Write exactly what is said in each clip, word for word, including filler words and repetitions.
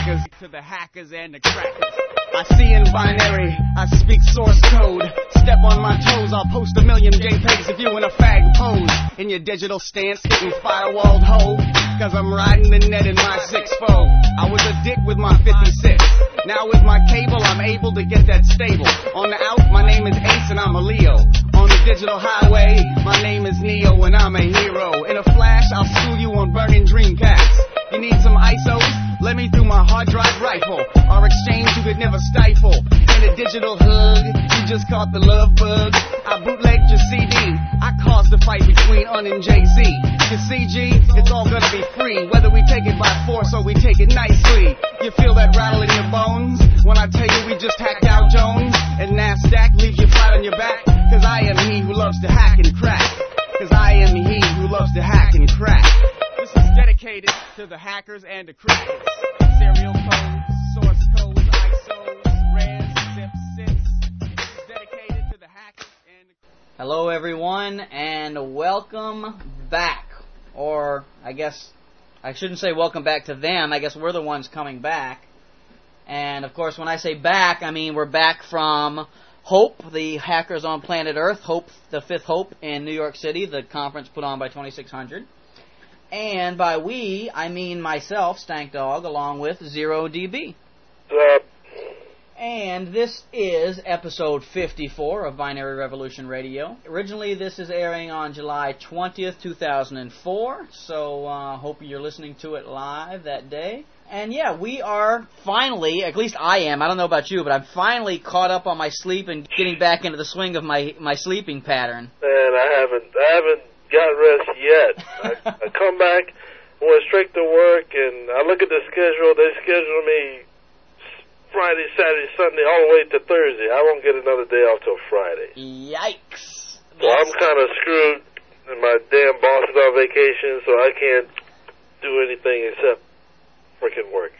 crackers. To the hackers and the crackers. I see in binary, I speak source code. Step on my toes, I'll post a million JPEGs of you in a fag pose. In your digital stance, getting firewalled hoe. Cause I'm riding the net in my six fold. I was a dick with my fifty-six. Now with my cable, I'm able to get that stable. On the out, my name is Ace and I'm a Leo. On the digital highway, my name is Neo and I'm a hero. In a flash, I'll screw you on burning Dreamcast. You need some I S Os? Let me through my hard drive rifle. Our exchange you could never stifle. In a digital hug, you just caught the love bug. I bootlegged your C D. I caused the fight between Un and Jay-Z. Your C G, it's all gonna be free. Whether we take it by force or we take it nicely. You feel that rattle in your bones when I tell you we just hacked out Jones? And NASDAQ leaves you flat on your back. Cause I am he who loves to hack and crack. Cause I am he who loves to hack and crack. This is dedicated to the hackers and the crackers. Serial codes, source codes, I S Os, res, zip, zips. This is dedicated to the hackers and the crackers. Hello everyone and welcome back. Or I guess I shouldn't say welcome back to them. I guess we're the ones coming back. And of course when I say back, I mean we're back from HOPE, the Hackers on Planet Earth, HOPE, the fifth HOPE in New York City, the conference put on by twenty-six hundred. And by we, I mean myself, Stank Dog, along with Zero D B. Yep. And this is episode fifty-four of Binary Revolution Radio. Originally, this is airing on July twentieth, two thousand four, so uh, hope you're listening to it live that day. And yeah, we are finally, at least I am, I don't know about you, but I'm finally caught up on my sleep and getting back into the swing of my, my sleeping pattern. Man, I haven't, I haven't got rest yet. I, I come back, went straight to work, and I look at the schedule. They schedule me Friday, Saturday, Sunday, all the way to Thursday. I won't get another day off till Friday. Yikes. So I'm kind of screwed, and my damn boss is on vacation, so I can't do anything except freaking work.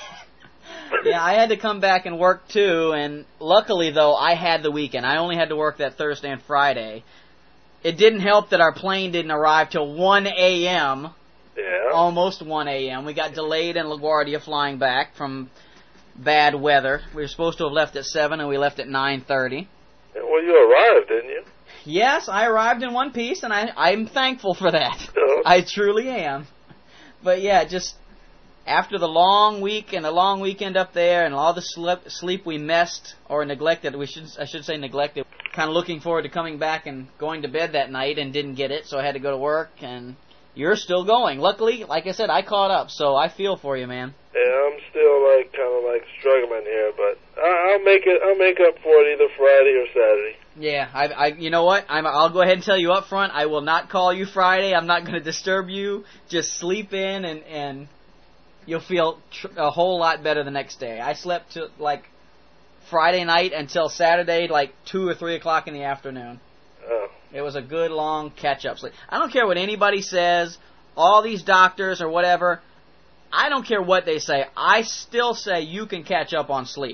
Yeah, I had to come back and work too, and luckily though, I had the weekend. I only had to work that Thursday and Friday. It didn't help that our plane didn't arrive till one a.m. Yeah. Almost one a.m. We got delayed in LaGuardia flying back from bad weather. We were supposed to have left at seven, and we left at nine thirty. Well, you arrived, didn't you? Yes, I arrived in one piece, and I, I'm thankful for that. Oh. I truly am. But yeah, just after the long week and the long weekend up there and all the sleep, sleep we missed or neglected, we should I should say neglected, kind of looking forward to coming back and going to bed that night and didn't get it, so I had to go to work, and you're still going. Luckily, like I said, I caught up, so I feel for you, man. Yeah, I'm still like kind of like struggling here, but I, I'll make it. I'll make up for it either Friday or Saturday. Yeah, I, I you know what? I'm, I'll go ahead and tell you up front. I will not call you Friday. I'm not going to disturb you. Just sleep in, and and you'll feel tr- a whole lot better the next day. I slept to like Friday night until Saturday, like two or three o'clock in the afternoon. Oh. It was a good long catch-up sleep. I don't care what anybody says, all these doctors or whatever. I don't care what they say. I still say you can catch up on sleep.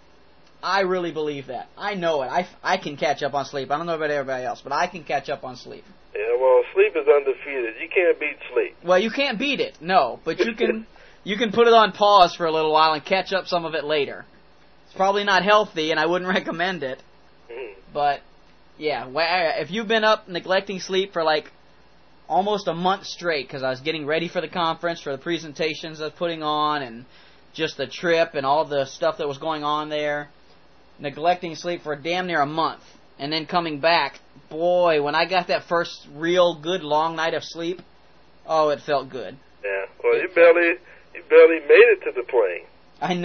I really believe that. I know it. I, I can catch up on sleep. I don't know about everybody else, but I can catch up on sleep. Yeah, well, sleep is undefeated. You can't beat sleep. Well, you can't beat it, no, but you can you can put it on pause for a little while and catch up some of it later. It's probably not healthy, and I wouldn't recommend it, Mm. but yeah, if you've been up neglecting sleep for like almost a month straight, because I was getting ready for the conference, for the presentations I was putting on, and just the trip and all the stuff that was going on there, neglecting sleep for damn near a month, and then coming back, boy, when I got that first real good long night of sleep, oh, it felt good. Yeah, well, you barely, you barely made it to the plane. I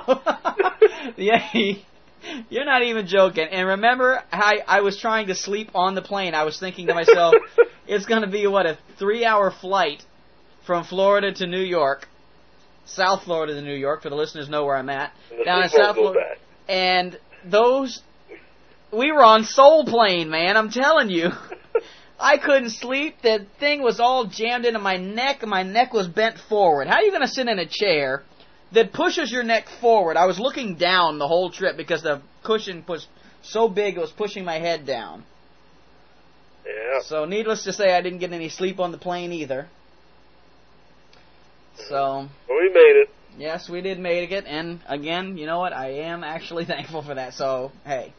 know. Yeah, you're not even joking. And remember, I, I was trying to sleep on the plane. I was thinking to myself, it's going to be, what, a three-hour flight from Florida to New York, South Florida to New York, for the listeners know where I'm at, And the down in sleep South won't go Florida. back. And those, we were on Soul Plane, man, I'm telling you. I couldn't sleep. The thing was all jammed into my neck, and my neck was bent forward. How are you going to sit in a chair that pushes your neck forward? I was looking down the whole trip because the cushion was so big it was pushing my head down. Yeah. So needless to say, I didn't get any sleep on the plane either. So Well, we made it. Yes, we did make it, and again, you know what? I am actually thankful for that. So, hey.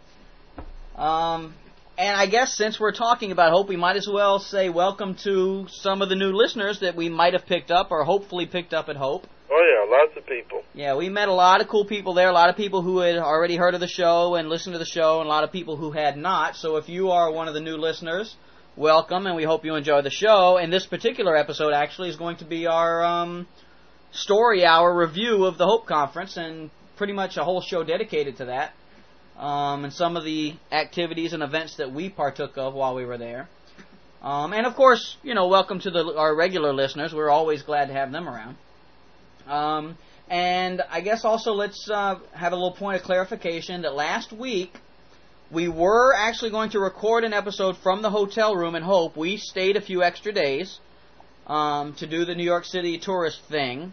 Um, and I guess since we're talking about Hope, we might as well say welcome to some of the new listeners that we might have picked up or hopefully picked up at Hope. Oh, yeah, lots of people. Yeah, we met a lot of cool people there, a lot of people who had already heard of the show and listened to the show, and a lot of people who had not. So if you are one of the new listeners, welcome, and we hope you enjoy the show. And this particular episode actually is going to be our um, story hour review of the Hope Conference, and pretty much a whole show dedicated to that, um, and some of the activities and events that we partook of while we were there. Um, and of course, you know, welcome to the, our regular listeners. We're always glad to have them around. Um, and I guess also let's uh, have a little point of clarification that last week we were actually going to record an episode from the hotel room in Hope. We stayed a few extra days um, to do the New York City tourist thing.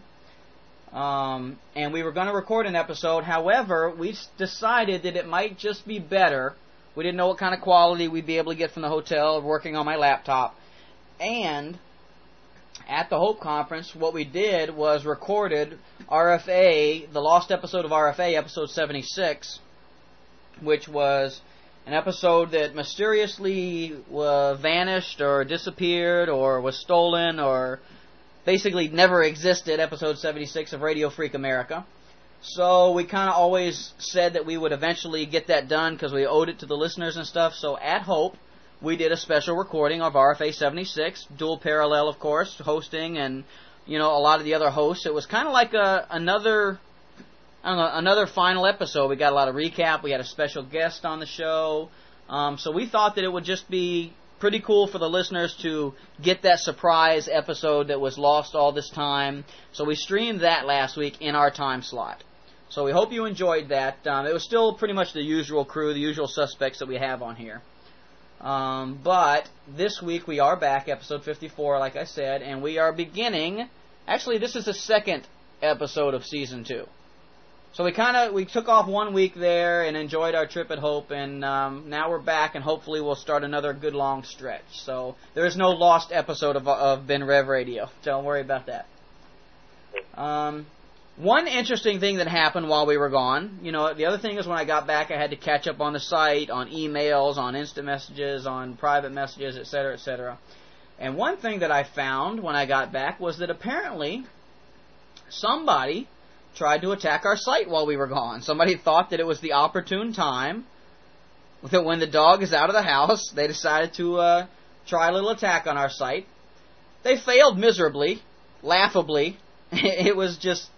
Um, and we were going to record an episode. However, we decided that it might just be better. We didn't know what kind of quality we'd be able to get from the hotel working on my laptop. And at the Hope Conference, what we did was recorded R F A, the lost episode of R F A, episode seventy-six, which was an episode that mysteriously uh, vanished or disappeared or was stolen or basically never existed, episode seventy-six of Radio Freak America. So we kind of always said that we would eventually get that done because we owed it to the listeners and stuff. So at Hope, we did a special recording of R F A seventy-six, dual parallel, of course, hosting, and, you know, a lot of the other hosts. It was kind of like a another, I don't know, another final episode. We got a lot of recap. We had a special guest on the show. Um, so we thought that it would just be pretty cool for the listeners to get that surprise episode that was lost all this time. So we streamed that last week in our time slot. So we hope you enjoyed that. Um, it was still pretty much the usual crew, the usual suspects that we have on here. Um, but this week we are back, episode fifty-four, like I said, and we are beginning. Actually, this is the second episode of season two. So we kind of we took off one week there and enjoyed our trip at Hope, and um, now we're back, and hopefully we'll start another good long stretch. So there is no lost episode of of Ben Rev Radio. Don't worry about that. Um. One interesting thing that happened while we were gone, you know, the other thing is when I got back, I had to catch up on the site, on emails, on instant messages, on private messages, et cetera, et cetera. And one thing that I found when I got back was that apparently somebody tried to attack our site while we were gone. Somebody thought that it was the opportune time, that when the dog is out of the house, they decided to uh, try a little attack on our site. They failed miserably, laughably. It was just...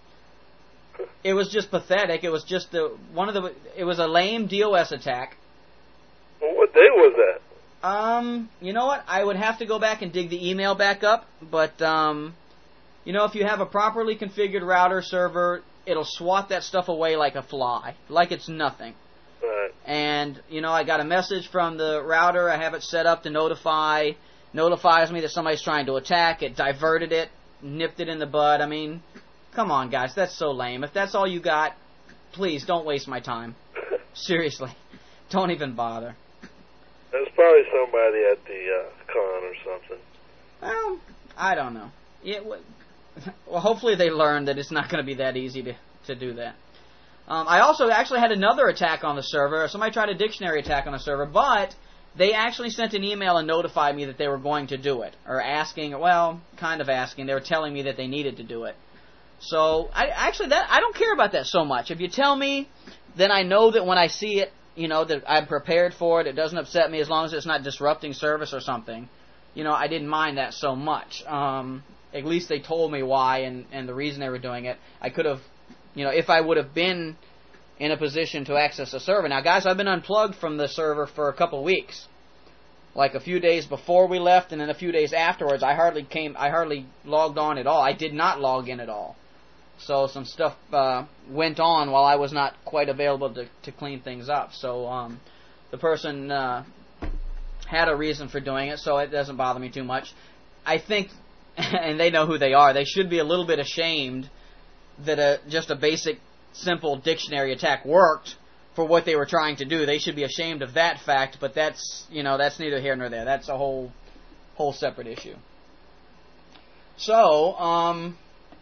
It was just pathetic. It was just the one of the. It was a lame DOS attack. Well, what day was that? Um, you know what? I would have to go back and dig the email back up. But um, you know, if you have a properly configured router server, it'll swat that stuff away like a fly, like it's nothing. Right. And you know, I got a message from the router. I have it set up to notify. Notifies me that somebody's trying to attack. It diverted it, nipped it in the bud. I mean. Come on, guys, that's so lame. If that's all you got, please don't waste my time. Seriously, don't even bother. There's probably somebody at the uh, con or something. Well, I don't know. Yeah, well, hopefully they learned that it's not going to be that easy to, to do that. Um, I also actually had another attack on the server. Somebody tried a dictionary attack on the server, but they actually sent an email and notified me that they were going to do it, or asking, well, kind of asking. They were telling me that they needed to do it. So, I actually, that I don't care about that so much. If you tell me, then I know that when I see it, you know, that I'm prepared for it. It doesn't upset me as long as it's not disrupting service or something. You know, I didn't mind that so much. Um, at least they told me why and, and the reason they were doing it. I could have, you know, if I would have been in a position to access a server. Now, guys, I've been unplugged from the server for a couple weeks. Like a few days before we left and then a few days afterwards, I hardly came, I hardly logged on at all. I did not log in at all. So some stuff uh, went on while I was not quite available to, to clean things up. So um, the person uh, had a reason for doing it, so it doesn't bother me too much. I think, and they know who they are, they should be a little bit ashamed that a, just a basic, simple dictionary attack worked for what they were trying to do. They should be ashamed of that fact, but that's, you know, that's neither here nor there. That's a whole, whole separate issue. So, um...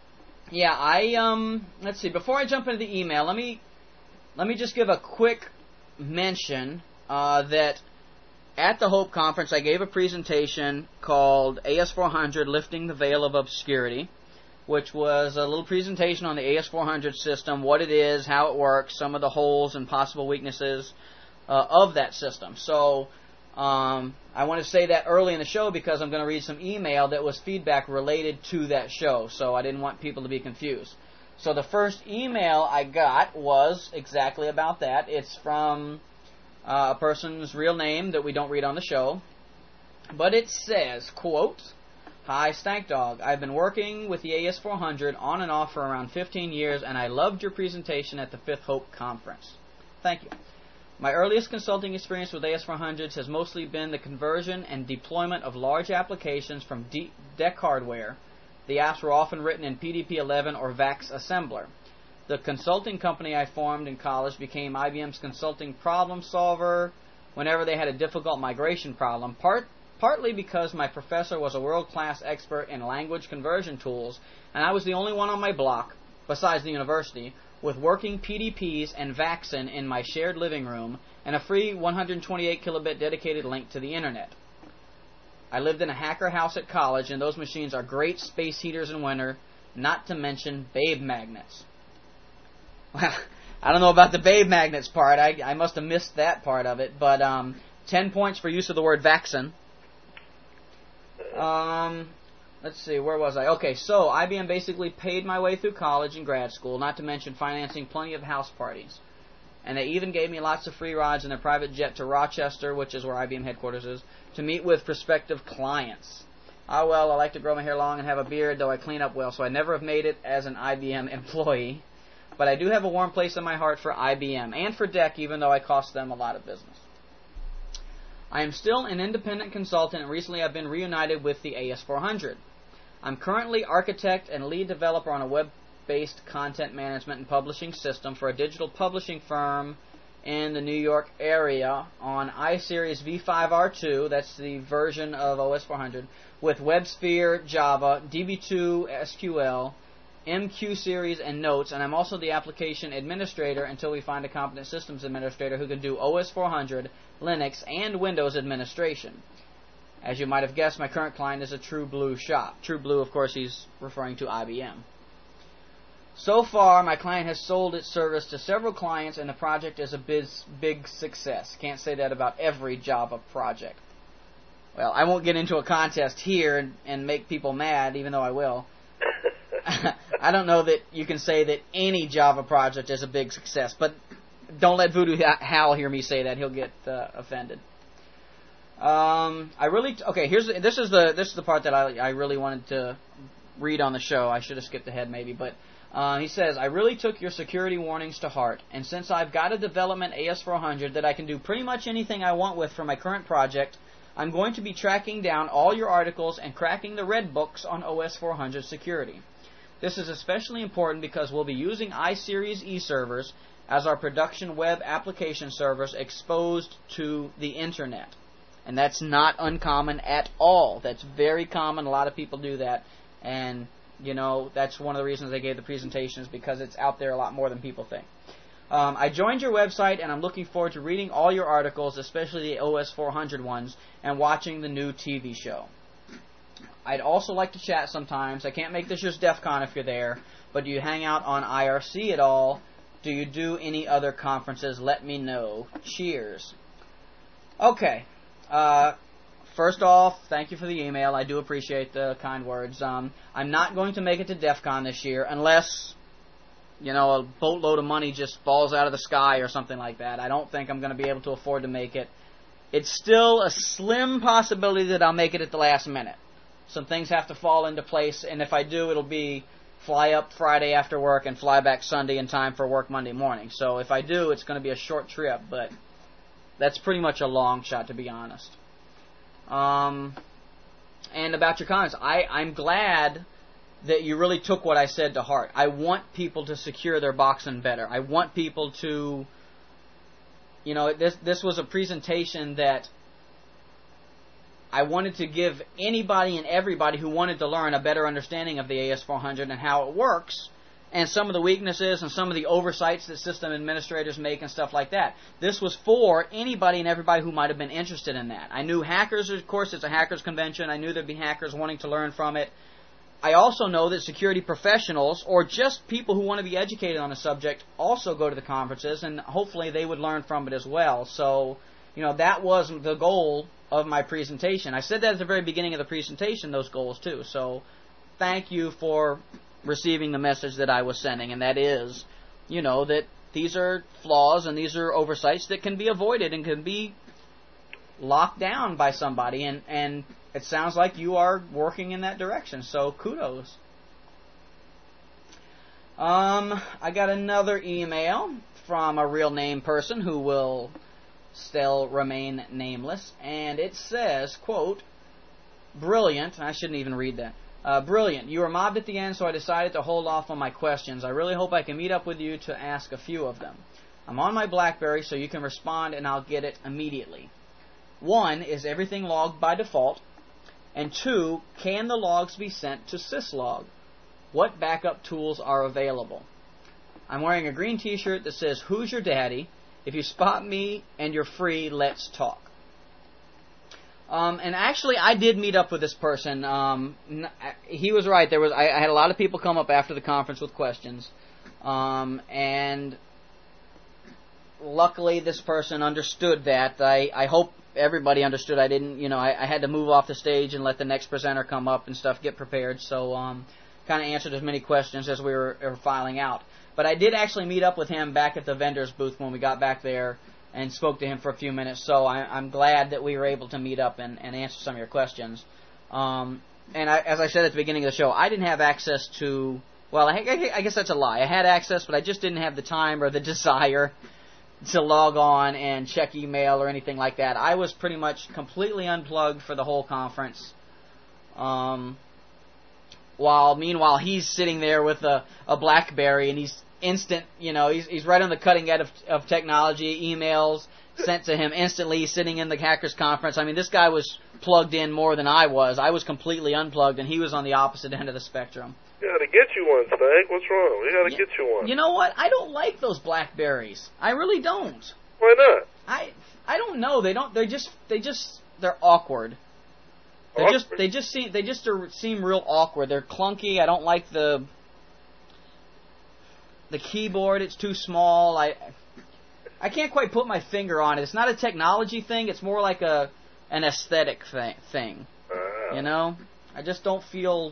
Yeah, I um. Let's see. Before I jump into the email, let me let me just give a quick mention uh, that at the Hope Conference I gave a presentation called A S four hundred Lifting the Veil of Obscurity, which was a little presentation on the A S four hundred system, what it is, how it works, some of the holes and possible weaknesses uh, of that system. So um, I want to say that early in the show because I'm going to read some email that was feedback related to that show, so I didn't want people to be confused. So the first email I got was exactly about that. It's from uh, a person's real name that we don't read on the show, but it says, quote, "Hi, Stank Dog. I've been working with the A S four hundred on and off for around fifteen years, and I loved your presentation at the Fifth Hope Conference. Thank you. My earliest consulting experience with A S four hundreds has mostly been the conversion and deployment of large applications from D- D E C hardware. The apps were often written in P D P eleven or VAX assembler. The consulting company I formed in college became I B M's consulting problem solver whenever they had a difficult migration problem, part partly because my professor was a world-class expert in language conversion tools, and I was the only one on my block, besides the university, with working P D Ps and VAXen in my shared living room, and a free one hundred twenty-eight kilobit dedicated link to the internet. I lived in a hacker house at college, and those machines are great space heaters in winter, not to mention babe magnets." Well, I don't know about the babe magnets part. I, I must have missed that part of it, but um, ten points for use of the word VAXen. Um, let's see, where was I? Okay, so I B M basically paid my way through college and grad school, not to mention financing plenty of house parties. And they even gave me lots of free rides in a private jet to Rochester, which is where I B M headquarters is, to meet with prospective clients. Ah, well, I like to grow my hair long and have a beard, though I clean up well, so I never have made it as an I B M employee. But I do have a warm place in my heart for I B M and for D E C, even though I cost them a lot of business. I am still an independent consultant, and recently I've been reunited with the A S four hundred. I'm currently architect and lead developer on a web-based content management and publishing system for a digital publishing firm in the New York area on iSeries v five R two, that's the version of O S four hundred, with WebSphere, Java, D B two, S Q L, M Q series, and Notes, and I'm also the application administrator until we find a competent systems administrator who can do O S four hundred, Linux, and Windows administration. As you might have guessed, my current client is a True Blue shop. True Blue, of course, he's referring to I B M. So far, my client has sold its service to several clients, and the project is a biz, big success. Can't say that about every Java project. Well, I won't get into a contest here and, and make people mad, even though I will. I don't know that you can say that any Java project is a big success, but don't let Voodoo Hal hear me say that; he'll get uh, offended. Um, I really t- okay. Here's the, this is the this is the part that I I really wanted to read on the show. I should have skipped ahead maybe, but uh, he says, "I really took your security warnings to heart, and since I've got a development A S four hundred that I can do pretty much anything I want with for my current project, I'm going to be tracking down all your articles and cracking the red books on O S four hundred security. This is especially important because we'll be using iSeries e-servers as our production web application servers exposed to the internet." And that's not uncommon at all. That's very common. A lot of people do that. And, you know, that's one of the reasons I gave the presentations, because it's out there a lot more than people think. Um, I joined your website, and I'm looking forward to reading all your articles, especially the O S four hundred ones, and watching the new T V show. I'd also like to chat sometimes. I can't make this year's DEF CON if you're there, but do you hang out on I R C at all? Do you do any other conferences? Let me know. Cheers. Okay. Uh, first off, thank you for the email. I do appreciate the kind words. Um, I'm not going to make it to DEF CON this year unless, you know, a boatload of money just falls out of the sky or something like that. I don't think I'm going to be able to afford to make it. It's still a slim possibility that I'll make it at the last minute. Some things have to fall into place, and if I do, it'll be fly up Friday after work and fly back Sunday in time for work Monday morning. So if I do, it's going to be a short trip, but that's pretty much a long shot, to be honest. Um, and about your comments, I, I'm glad that you really took what I said to heart. I want people to secure their boxing better. I want people to, you know, this this was a presentation that I wanted to give anybody and everybody who wanted to learn a better understanding of the A S four hundred and how it works, and some of the weaknesses and some of the oversights that system administrators make and stuff like that. This was for anybody and everybody who might have been interested in that. I knew hackers, of course, it's a hackers convention. I knew there'd be hackers wanting to learn from it. I also know that security professionals, or just people who want to be educated on the subject, also go to the conferences, and hopefully they would learn from it as well. So, you know, that was the goal of my presentation. I said that at the very beginning of the presentation, those goals too. So, thank you for receiving the message that I was sending, and that is, you know, that these are flaws and these are oversights that can be avoided and can be locked down by somebody, and, and it sounds like you are working in that direction, so kudos. Um, I got another email from a real name person who will still remain nameless, and it says, quote, brilliant, I shouldn't even read that, uh, brilliant, you were mobbed at the end, so I decided to hold off on my questions. I really hope I can meet up with you to ask a few of them. I'm on my BlackBerry, so you can respond and I'll get it immediately. One, is everything logged by default? And two, can the logs be sent to syslog? What backup tools are available? I'm wearing a green t-shirt that says, who's your daddy? If you spot me and you're free, let's talk. Um, and actually, I did meet up with this person. Um, he was right. There was I, I had a lot of people come up after the conference with questions. Um, and luckily, this person understood that. I, I hope everybody understood. I didn't, you know, I, I had to move off the stage and let the next presenter come up and stuff, get prepared. So, um, kind of answered as many questions as we were, were filing out. But I did actually meet up with him back at the vendor's booth when we got back there and spoke to him for a few minutes. So I, I'm glad that we were able to meet up and, and answer some of your questions. Um, and I, as I said at the beginning of the show, I didn't have access to, well, I, I guess that's a lie. I had access, but I just didn't have the time or the desire to log on and check email or anything like that. I was pretty much completely unplugged for the whole conference. Um, while meanwhile he's sitting there with a, a BlackBerry and he's instant, you know, he's he's right on the cutting edge of, of technology. Emails sent to him instantly, sitting in the hackers conference. I mean, this guy was plugged in more than I was. I was completely unplugged, and he was on the opposite end of the spectrum. You gotta get you one, Stank. What's wrong? You gotta you, get you one. You know what? I don't like those BlackBerries. I really don't. Why not? I I don't know. They don't. They just they just they're awkward. They awkward. just they just seem they just are, seem real awkward. They're clunky. I don't like the the keyboard. It's too small. I I can't quite put my finger on it. It's not a technology thing. It's more like a an aesthetic thing. thing. Uh, You know, I just don't feel.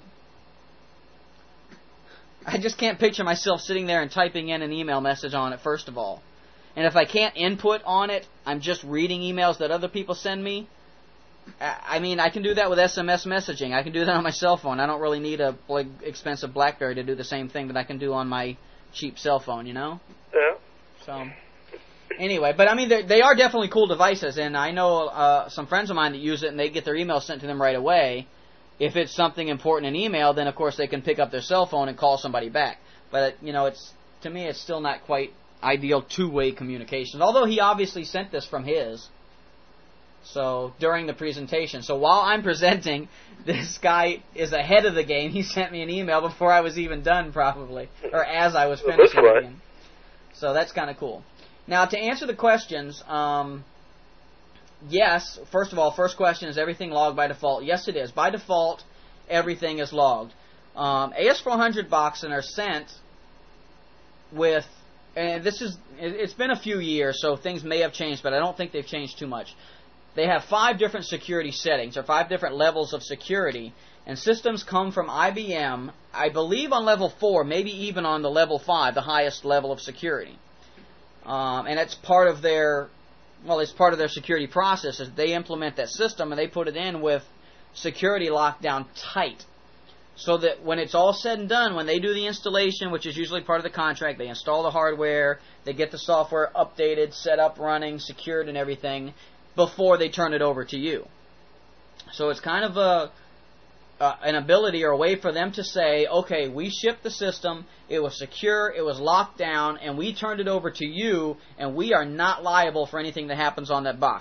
I just can't picture myself sitting there and typing in an email message on it, first of all. And if I can't input on it, I'm just reading emails that other people send me. I mean, I can do that with S M S messaging. I can do that on my cell phone. I don't really need a big, expensive BlackBerry to do the same thing that I can do on my cheap cell phone, you know? yeah. So, anyway, but I mean, they are definitely cool devices, and I know uh, some friends of mine that use it, and they get their emails sent to them right away. If it's something important in email, then of course they can pick up their cell phone and call somebody back. But, you know, it's to me, it's still not quite ideal two-way communications. Although he obviously sent this from his, so during the presentation. So while I'm presenting, this guy is ahead of the game. He sent me an email before I was even done, probably, or as I was finishing. That's right. Again. So that's kind of cool. Now, to answer the questions, um, yes, first of all, first question, is everything logged by default? Yes, it is. By default, everything is logged. Um, A S four hundred boxes are sent with, and this is, it's been a few years, so things may have changed, but I don't think they've changed too much. They have five different security settings, or five different levels of security, and systems come from I B M, I believe on level four, maybe even on the level five, the highest level of security. Um, and it's part of their, well, it's part of their security process. Is they implement that system and they put it in with security locked down tight, so that when it's all said and done, when they do the installation, which is usually part of the contract, they install the hardware, they get the software updated, set up, running, secured, and everything before they turn it over to you. So it's kind of a Uh, an ability or a way for them to say, okay, we shipped the system, it was secure, it was locked down, and we turned it over to you, and we are not liable for anything that happens on that box.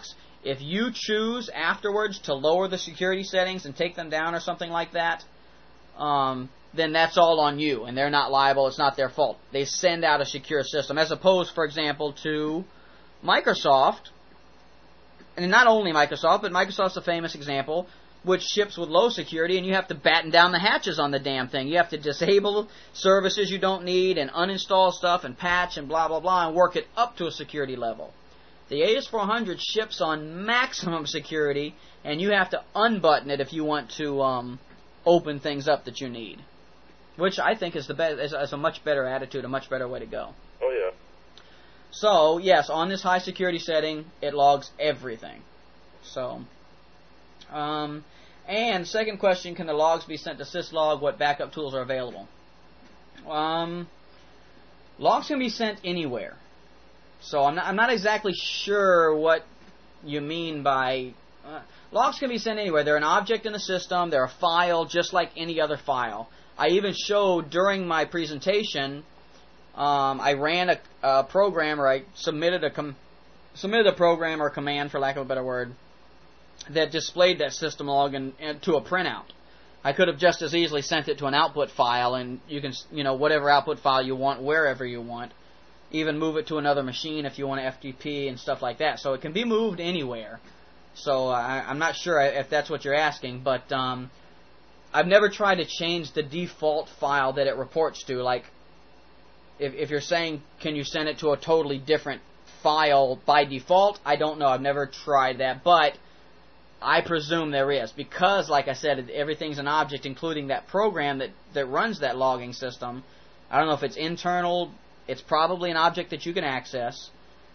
If you choose afterwards to lower the security settings and take them down or something like that, um, then that's all on you, and they're not liable. It's not their fault. They send out a secure system, as opposed, for example, to Microsoft, and not only Microsoft, but Microsoft's a famous example, which ships with low security, and you have to batten down the hatches on the damn thing. You have to disable services you don't need, and uninstall stuff, and patch, and blah, blah, blah, and work it up to a security level. The A S four hundred ships on maximum security, and you have to unbutton it if you want to um, open things up that you need, which I think is the be- is, is a much better attitude, a much better way to go. Oh, yeah. So, yes, on this high security setting, it logs everything. So, um, and second question, can the logs be sent to syslog? What backup tools are available? Um, logs can be sent anywhere. So I'm not, I'm not exactly sure what you mean by... Uh, logs can be sent anywhere. They're an object in the system. They're a file just like any other file. I even showed during my presentation, um, I ran a, a program, or I submitted a, com- submitted a program or command, for lack of a better word, that displayed that system log in, in, to a printout. I could have just as easily sent it to an output file, and you can, you know, whatever output file you want, wherever you want. Even move it to another machine if you want to F T P and stuff like that. So it can be moved anywhere. So I, I'm not sure if that's what you're asking, but um, I've never tried to change the default file that it reports to. Like, if, if you're saying, can you send it to a totally different file by default? I don't know. I've never tried that, but I presume there is. Because, like I said, everything's an object, including that program that, that runs that logging system. I don't know if it's internal. It's probably an object that you can access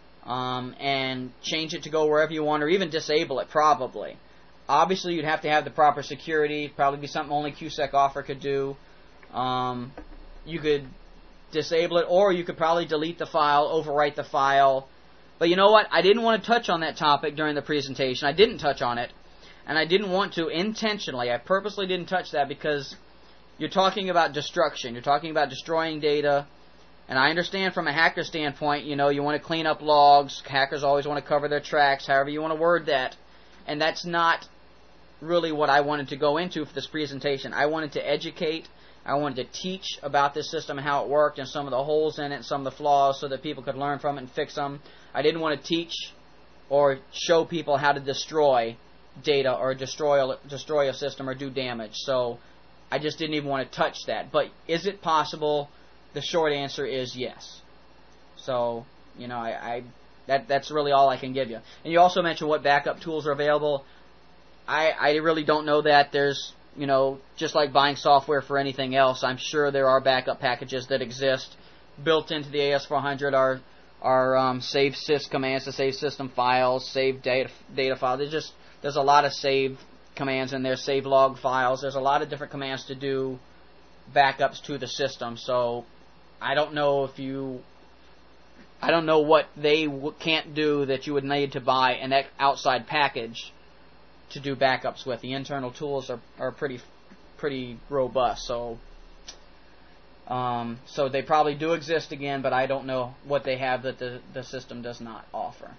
um, and change it to go wherever you want, or even disable it, probably. Obviously, you'd have to have the proper security. Probably be something only QSecOffer could do. Um, you could disable it, or you could probably delete the file, overwrite the file. But you know what? I didn't want to touch on that topic during the presentation. I didn't touch on it, and I didn't want to intentionally. I purposely didn't touch that because you're talking about destruction. You're talking about destroying data. And I understand from a hacker standpoint, you know, you want to clean up logs. Hackers always want to cover their tracks, however you want to word that. And that's not really what I wanted to go into for this presentation. I wanted to educate. I wanted to teach about this system and how it worked and some of the holes in it and some of the flaws so that people could learn from it and fix them. I didn't want to teach or show people how to destroy data or destroy, destroy a system or do damage. So I just didn't even want to touch that. But is it possible? The short answer is yes. So, you know, I, I that that's really all I can give you. And you also mentioned what backup tools are available. I I really don't know that. There's, you know, just like buying software for anything else, I'm sure there are backup packages that exist. Built into the A S four hundred are are um, save sys commands to save system files, save data data files. There's just there's a lot of save commands in there, save log files. There's a lot of different commands to do backups to the system. So I don't know if you, I don't know what they w- can't do that you would need to buy an outside package to do backups with. The internal tools are, are pretty pretty robust. So um, so they probably do exist again, but I don't know what they have that the, the system does not offer.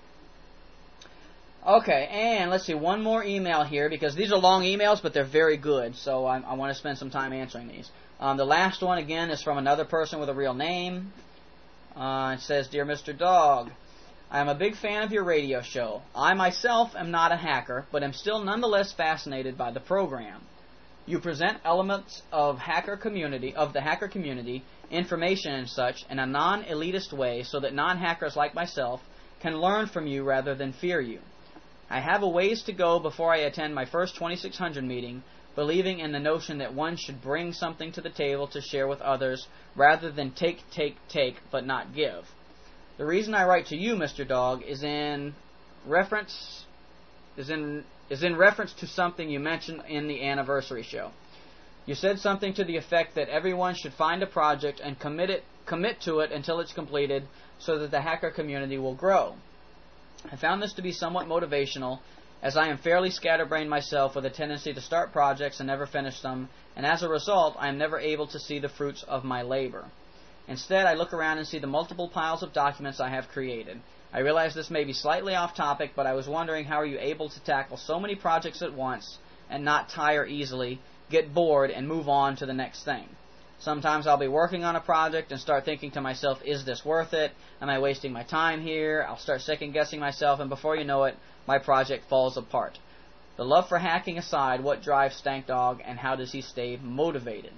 Okay, and let's see, one more email here, because these are long emails, but they're very good, so I, I want to spend some time answering these. Um, the last one, again, is from another person with a real name. Uh, it says, Dear Mister Dog, I am a big fan of your radio show. I myself am not a hacker, but am still nonetheless fascinated by the program. You present elements of hacker community, of the hacker community, information and such, in a non-elitist way so that non-hackers like myself can learn from you rather than fear you. I have a ways to go before I attend my first twenty-six hundred meeting, believing in the notion that one should bring something to the table to share with others rather than take, take, take, but not give. The reason I write to you, Mister Dog, is in reference is in is in reference to something you mentioned in the anniversary show. You said something to the effect that everyone should find a project and commit it commit to it until it's completed so that the hacker community will grow. I found this to be somewhat motivational, as I am fairly scatterbrained myself with a tendency to start projects and never finish them, and as a result, I am never able to see the fruits of my labor. Instead, I look around and see the multiple piles of documents I have created. I realize this may be slightly off topic, but I was wondering how are you able to tackle so many projects at once and not tire easily, get bored, and move on to the next thing? Sometimes I'll be working on a project and start thinking to myself, is this worth it? Am I wasting my time here? I'll start second-guessing myself, and before you know it, my project falls apart. The love for hacking aside, what drives Stank Dog, and how does he stay motivated?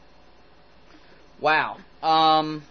Wow. Um,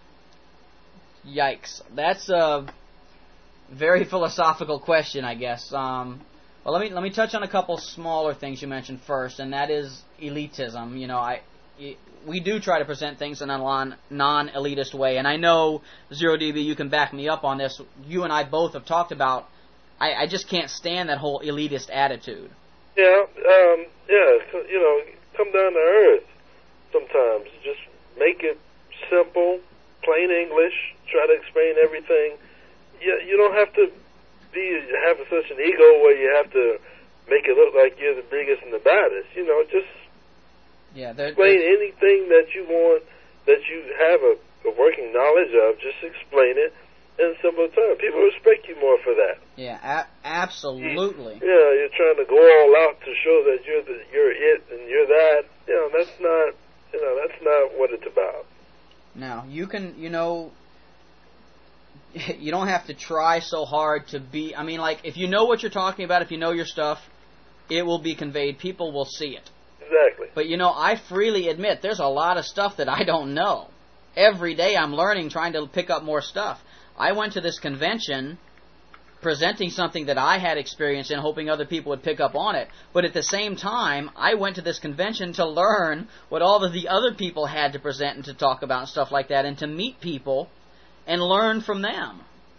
yikes. That's a very philosophical question, I guess. Um, well, let me let me touch on a couple smaller things you mentioned first, and that is elitism. You know, I... we do try to present things in a non-elitist way, and I know, Zero D B, you can back me up on this. You and I both have talked about, I, I just can't stand that whole elitist attitude. Yeah, um, yeah, you know, come down to earth sometimes. Just make it simple, plain English, try to explain everything. You, you don't have to be have such an ego where you have to make it look like you're the biggest and the baddest. You know, just Yeah, they're, explain they're, anything that you want, that you have a, a working knowledge of. Just explain it in simple terms. People respect you more for that. Yeah, a- absolutely. Yeah, you're trying to go all out to show that you're the, you're it and you're that. You know, that's not. You know, that's not what it's about. Now, you can, you know, you don't have to try so hard to be. I mean, like, if you know what you're talking about, if you know your stuff, it will be conveyed. People will see it. Exactly. But, you know, I freely admit there's a lot of stuff that I don't know. Every day I'm learning, trying to pick up more stuff. I went to this convention presenting something that I had experience in, hoping other people would pick up on it. But at the same time, I went to this convention to learn what all of the other people had to present and to talk about and stuff like that, and to meet people and learn from them.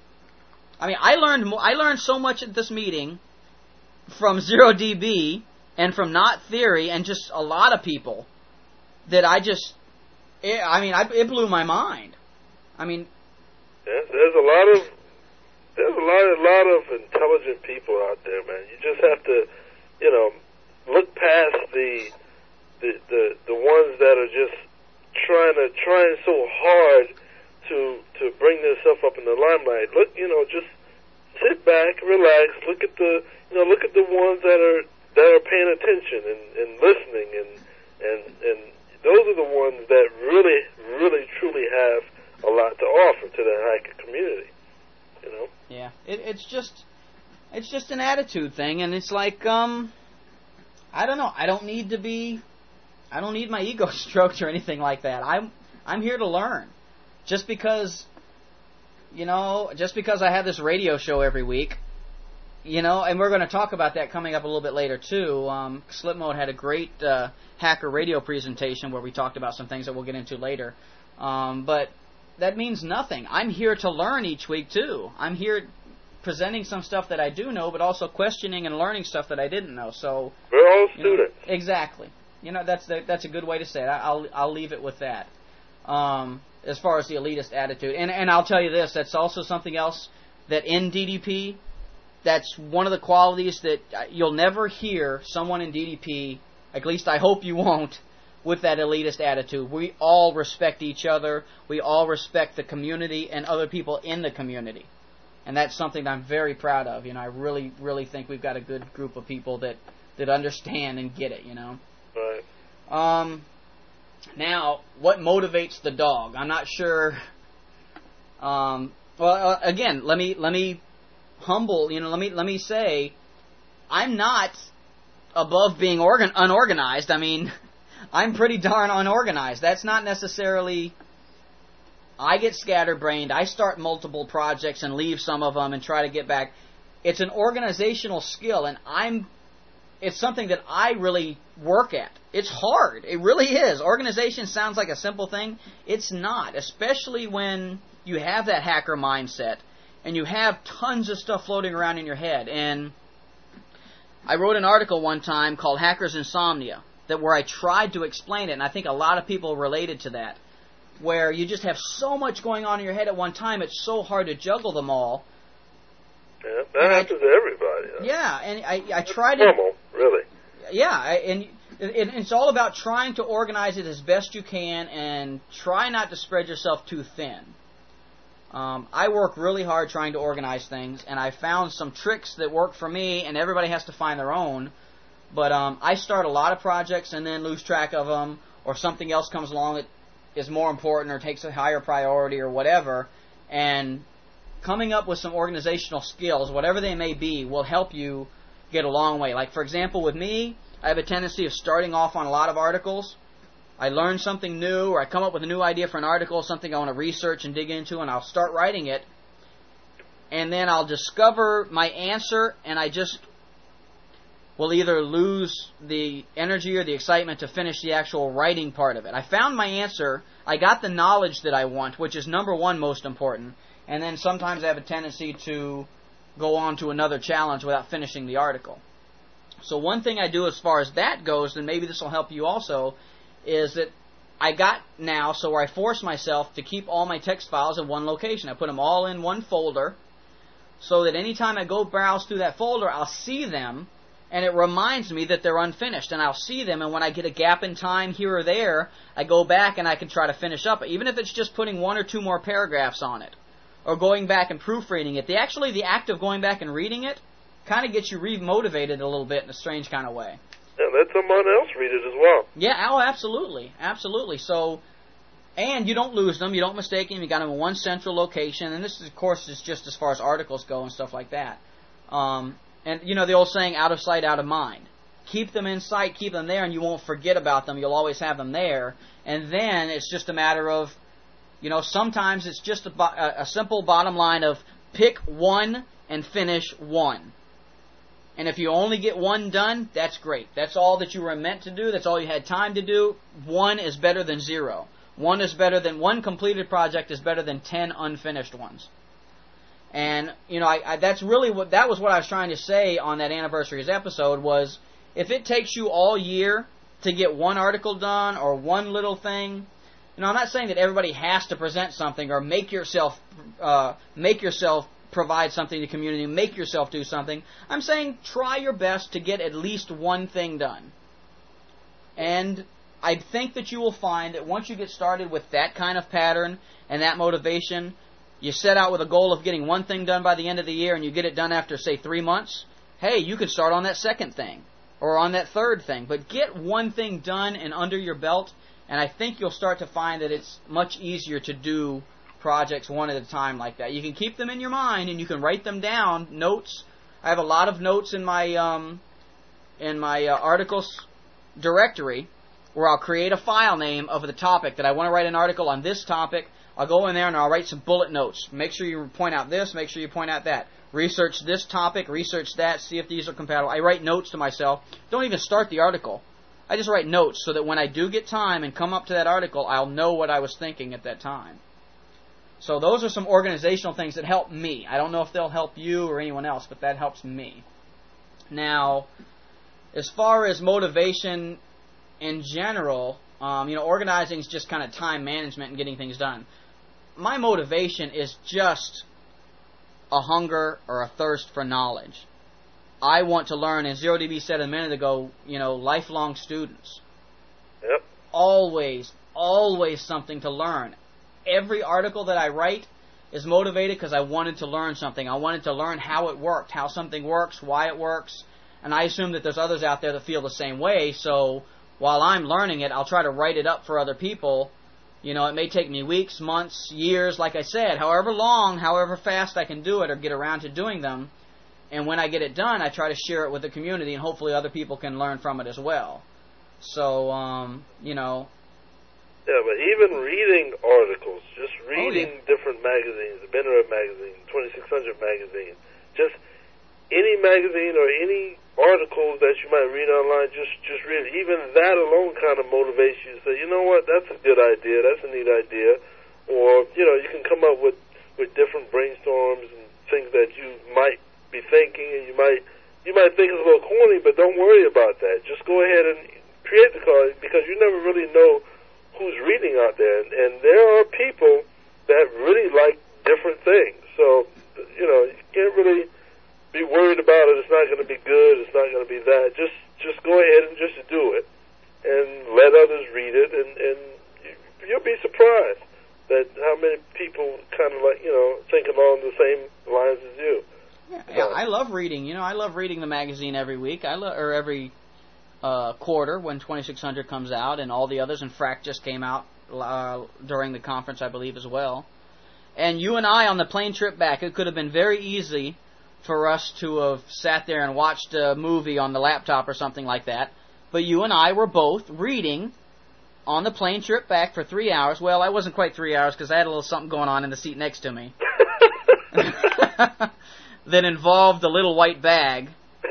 I mean, I learned mo- I learned so much at this meeting from Zero D B and from Not Theory and just a lot of people that I just, it, I mean, I, it blew my mind. I mean, yeah, there's a lot of there's a lot, a lot of intelligent people out there, man. You just have to, you know, look past the the the, the ones that are just trying to trying so hard to to bring themselves up in the limelight. Look, you know, just sit back, relax, look at the you know, look at the ones that are that are paying attention and, and listening, and and and those are the ones that really, really, truly have a lot to offer to the hiker community. You know? Yeah, it, it's just it's just an attitude thing, and it's like um, I don't know. I don't need to be, I don't need my ego stroked or anything like that. I'm I'm here to learn. Just because, you know, just because I have this radio show every week, you know, and we're going to talk about that coming up a little bit later too. Um, Slip Mode had a great uh, hacker radio presentation where we talked about some things that we'll get into later. Um, but that means nothing. I'm here to learn each week too. I'm here presenting some stuff that I do know, but also questioning and learning stuff that I didn't know. So we're all you know, students. exactly. You know, that's the, that's a good way to say it. I'll I'll leave it with that. Um, as far as the elitist attitude, and and I'll tell you this, that's also something else that in D D P, that's one of the qualities that you'll never hear someone in D D P, at least I hope you won't, with that elitist attitude. We all respect each other. We all respect the community and other people in the community. And that's something that I'm very proud of. You know, I really, really think we've got a good group of people that, that understand and get it, you know. Right. Um, now, what motivates the dog? I'm not sure. Um, well, uh, again, let me let me humble. You know, let me let me say, I'm not above being organ unorganized. I mean, I'm pretty darn unorganized. That's not necessarily. I get scatterbrained. I start multiple projects and leave some of them and try to get back. It's an organizational skill, and I'm. It's something that I really work at. It's hard. It really is. Organization sounds like a simple thing. It's not, especially when you have that hacker mindset and you have tons of stuff floating around in your head. And I wrote an article one time called Hacker's Insomnia, that where I tried to explain it, and I think a lot of people related to that, where you just have so much going on in your head at one time, it's so hard to juggle them all. Yeah, that and happens I, to everybody. Huh? Yeah, and I, I That's try to... normal, really. Yeah, I, and it, it's all about trying to organize it as best you can and try not to spread yourself too thin. Um, I work really hard trying to organize things, and I found some tricks that work for me, and everybody has to find their own. But um, I start a lot of projects and then lose track of them, or something else comes along that is more important or takes a higher priority or whatever. And coming up with some organizational skills, whatever they may be, will help you get a long way. Like, for example, with me, I have a tendency of starting off on a lot of articles. I learn something new, or I come up with a new idea for an article, something I want to research and dig into, and I'll start writing it. And then I'll discover my answer, and I just will either lose the energy or the excitement to finish the actual writing part of it. I found my answer. I got the knowledge that I want, which is number one most important. And then sometimes I have a tendency to go on to another challenge without finishing the article. So one thing I do as far as that goes, and maybe this will help you also, is that I got now so where I force myself to keep all my text files in one location. I put them all in one folder so that anytime I go browse through that folder, I'll see them, and it reminds me that they're unfinished, and I'll see them, and when I get a gap in time here or there, I go back and I can try to finish up, even if it's just putting one or two more paragraphs on it, or going back and proofreading it. The, actually, the act of going back and reading it kind of gets you re-motivated a little bit in a strange kind of way. Yeah, let someone else read it as well. Yeah, oh, absolutely, absolutely. So, and you don't lose them, you don't mistake them, you got them in one central location, and this, of course, is just as far as articles go and stuff like that. Um, and, you know, the old saying, out of sight, out of mind. Keep them in sight, keep them there, and you won't forget about them, you'll always have them there, and then it's just a matter of, you know, sometimes it's just a, a, a simple bottom line of pick one and finish one. And if you only get one done, that's great. That's all that you were meant to do. That's all you had time to do. One is better than zero. One is better than one completed project is better than ten unfinished ones. And you know, I, I, that's really what that was what I was trying to say on that anniversaries episode was if it takes you all year to get one article done or one little thing. You know, I'm not saying that everybody has to present something or make yourself uh, make yourself. provide something to the community, make yourself do something. I'm saying try your best to get at least one thing done. And I think that you will find that once you get started with that kind of pattern and that motivation, you set out with a goal of getting one thing done by the end of the year and you get it done after, say, three months, hey, you can start on that second thing or on that third thing. But get one thing done and under your belt, and I think you'll start to find that it's much easier to do projects one at a time like that. You can keep them in your mind and you can write them down, notes. I have a lot of notes in my um, in my uh, articles directory where I'll create a file name of the topic that I want to write an article on this topic. I'll go in there and I'll write some bullet notes. Make sure you point out this, make sure you point out that. Research this topic, research that, see if these are compatible. I write notes to myself. Don't even start the article. I just write notes so that when I do get time and come up to that article, I'll know what I was thinking at that time. So those are some organizational things that help me. I don't know if they'll help you or anyone else, but that helps me. Now, as far as motivation in general, um, you know, organizing is just kind of time management and getting things done. My motivation is just a hunger or a thirst for knowledge. I want to learn, as Zero D B said a minute ago, you know, lifelong students. Yep. Always, always something to learn. Every article that I write is motivated because I wanted to learn something. I wanted to learn how it worked, how something works, why it works. And I assume that there's others out there that feel the same way. So while I'm learning it, I'll try to write it up for other people. You know, it may take me weeks, months, years, like I said, however long, however fast I can do it or get around to doing them. And when I get it done, I try to share it with the community, and hopefully other people can learn from it as well. So, um, you know... Yeah, but even reading articles, just reading oh, yeah. different magazines, the Bennett magazine, twenty-six hundred magazine, just any magazine or any article that you might read online, just just read it. Even that alone kind of motivates you to say, you know what, that's a good idea, that's a neat idea. Or, you know, you can come up with, with different brainstorms and things that you might be thinking, and you might you might think it's a little corny, but don't worry about that. Just go ahead and create the card, because you never really know who's reading out there, and, and there are people that really like different things. So, you know, you can't really be worried about it. It's not going to be good. It's not going to be that. Just, just go ahead and just do it, and let others read it, and, and you'll be surprised. that how many people kind of like, you know, think along the same lines as you. Yeah, yeah, I love reading. You know, I love reading the magazine every week. I lo- or every uh, quarter when twenty-six hundred comes out, and all the others. And Frack just came out uh, during the conference, I believe, as well. And you and I on the plane trip back, it could have been very easy for us to have sat there and watched a movie on the laptop or something like that. But you and I were both reading on the plane trip back for three hours. Well, I wasn't quite three hours because I had a little something going on in the seat next to me that involved the little white bag.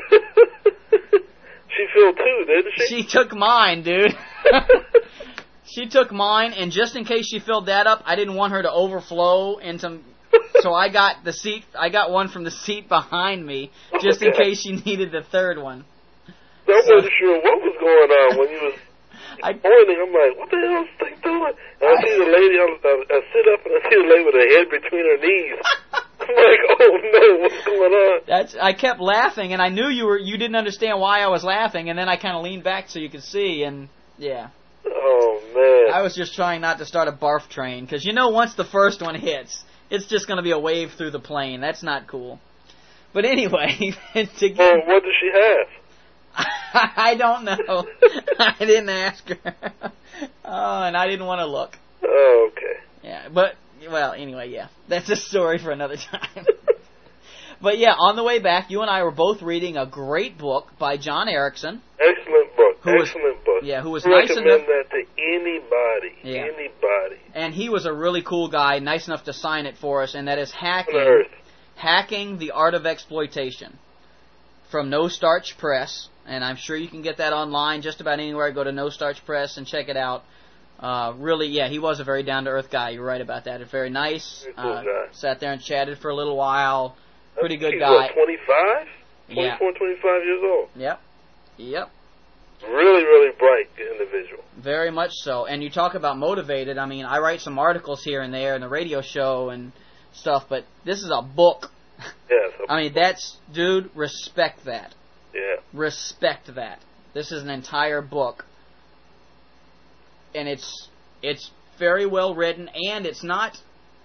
She filled two, didn't she? She took mine, dude. She took mine, and just in case she filled that up, I didn't want her to overflow into. So I got the seat. I got one from the seat behind me, just in case she needed the third one. I So- wasn't sure what was going on when you was I, pointing. I'm like, what the hell is this thing doing? And I see the lady. I, I, I sit up and I see the lady with her head between her knees. I'm like, oh no, what's going on? that's. I kept laughing, and I knew you were. You didn't understand why I was laughing, and then I kind of leaned back so you could see, and yeah. Oh man. I was just trying not to start a barf train, because you know once the first one hits, it's just going to be a wave through the plane. That's not cool. But anyway, to get... Well, what does she have? I don't know. I didn't ask her. Oh, and I didn't want to look. Oh, okay. Yeah, but, well, anyway, yeah. That's a story for another time. But yeah, on the way back, you and I were both reading a great book by John Erickson. Excellent book. Who was- Excellent book. Yeah, who was I nice recommend enough... that to anybody. Yeah. Anybody. And he was a really cool guy, nice enough to sign it for us, and that is On Hacking, earth. Hacking the Art of Exploitation from No Starch Press. And I'm sure you can get that online just about anywhere. Go to No Starch Press and check it out. Uh, really, yeah, he was a very down-to-earth guy. You're right about that. Very nice. Very cool uh, guy. Sat there and chatted for a little while. Pretty good He's guy. what, twenty-five? Yeah. twenty-four, twenty-five years old. Yep. Yep. Really, really bright individual. Very much so. And you talk about motivated. I mean, I write some articles here and there in the radio show and stuff, but this is a book. Yes. I mean, that's, dude, respect that. Yeah. Respect that. This is an entire book. And it's it's very well written, and it's not...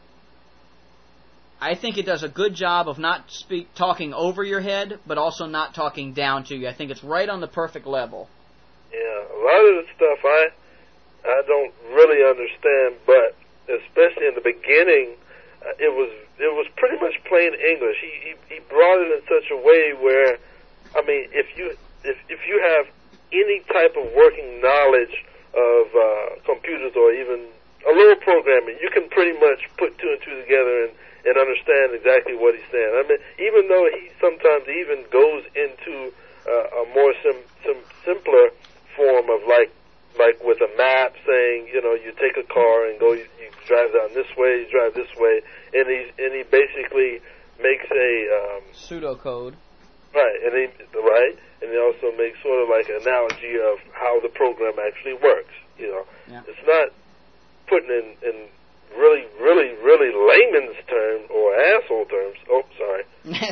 I think it does a good job of not speak talking over your head, but also not talking down to you. I think it's right on the perfect level. Yeah. A lot of the stuff I I don't really understand, but especially in the beginning, uh, it was it was pretty much plain English. He, he he brought it in such a way where, I mean, if you if if you have any type of working knowledge of uh, computers or even a little programming, you can pretty much put two and two together and, and understand exactly what he's saying. I mean, even though he sometimes even goes into uh, a more sim, sim, simpler form of like like with a map saying, you know, you take a car and go, you, you drive down this way, you drive this way, and he and he basically makes a um, Pseudocode. right, and he right, and he also makes sort of like an analogy of how the program actually works. You know, Yeah. it's not putting in, in really, really, really layman's terms or asshole terms. Oh, sorry.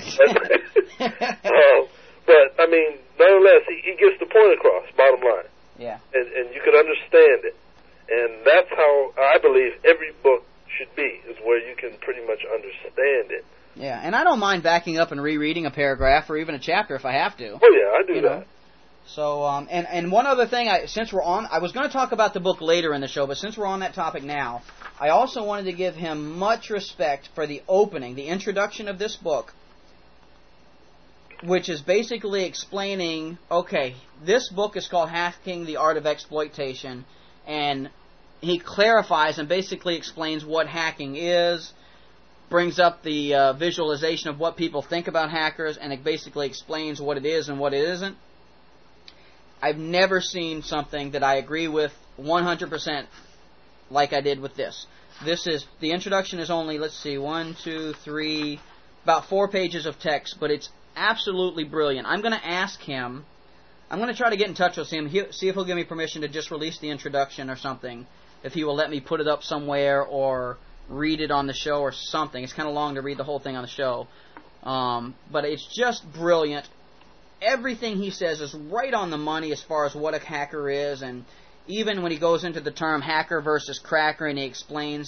uh, but I mean, nonetheless, he, he gets the point across. Bottom line. Yeah. And, and you can understand it. And that's how I believe every book should be, is where you can pretty much understand it. Yeah, and I don't mind backing up and rereading a paragraph or even a chapter if I have to. Oh, yeah, I do You that. know. So, um, and, and one other thing, I, since we're on, I was going to talk about the book later in the show, but since we're on that topic now, I also wanted to give him much respect for the opening, the introduction of this book, which is basically explaining, okay, this book is called Hacking the Art of Exploitation, and he clarifies and basically explains what hacking is, brings up the uh, visualization of what people think about hackers, and it basically explains what it is and what it isn't. I've never seen something that I agree with one hundred percent like I did with this. This is, the introduction is only, let's see, one, two, three, about four pages of text, but it's absolutely brilliant. I'm going to ask him, I'm going to try to get in touch with him, he, see if he'll give me permission to just release the introduction or something, if he will let me put it up somewhere or read it on the show or something. It's kind of long to read the whole thing on the show. Um, but it's just brilliant. Everything he says is right on the money as far as what a hacker is, and even when he goes into the term hacker versus cracker and he explains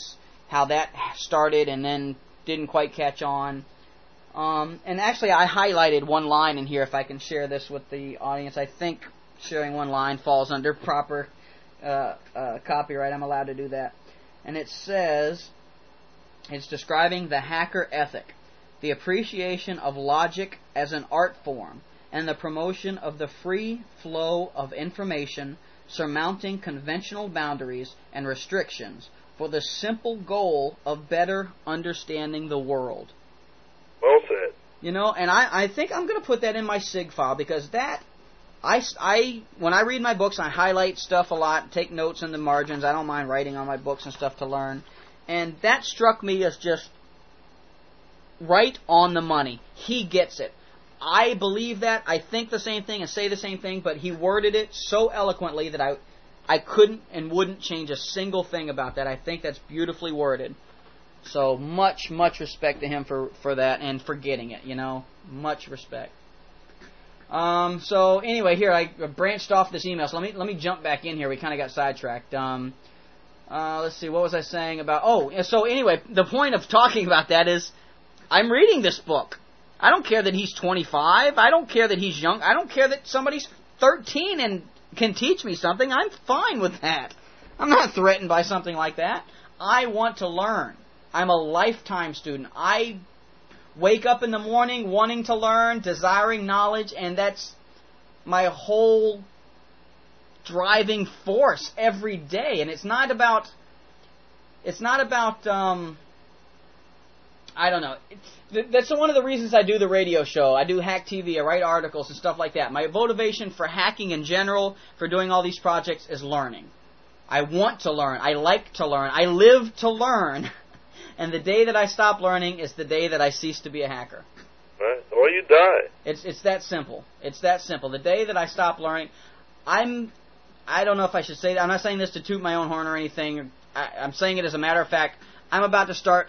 how that started and then didn't quite catch on. Um, and actually, I highlighted one line in here. If I can share this with the audience, I think sharing one line falls under proper uh, uh, copyright. I'm allowed to do that. And it says, it's describing the hacker ethic, the appreciation of logic as an art form, and the promotion of the free flow of information, surmounting conventional boundaries and restrictions for the simple goal of better understanding the world. Well said. You know, and I, I think I'm going to put that in my SIG file, because that, I, I, when I read my books, I highlight stuff a lot, take notes in the margins. I don't mind writing on my books and stuff to learn. And that struck me as just right on the money. He gets it. I believe that. I think the same thing and say the same thing, but he worded it so eloquently that I, I couldn't and wouldn't change a single thing about that. I think that's beautifully worded. So much, much respect to him for, for that and for getting it, you know. Much respect. Um, so anyway, here I branched off this email. So let me let me jump back in here. We kind of got sidetracked. Um, uh, let's see, what was I saying about? Oh, so anyway, the point of talking about that is, I'm reading this book. I don't care that he's twenty-five. I don't care that he's young. I don't care that somebody's thirteen and can teach me something. I'm fine with that. I'm not threatened by something like that. I want to learn. I'm a lifetime student. I wake up in the morning wanting to learn, desiring knowledge, and that's my whole driving force every day. And it's not about, it's not about, um, I don't know. It's, that's one of the reasons I do the radio show. I do Hack T V. I write articles and stuff like that. My motivation for hacking in general, for doing all these projects, is learning. I want to learn. I like to learn. I live to learn. And the day that I stop learning is the day that I cease to be a hacker. Right. Or you die. It's it's that simple. It's that simple. The day that I stop learning, I'm, I don't know if I should say that. I'm not saying this to toot my own horn or anything. I, I'm saying it as a matter of fact. I'm about to start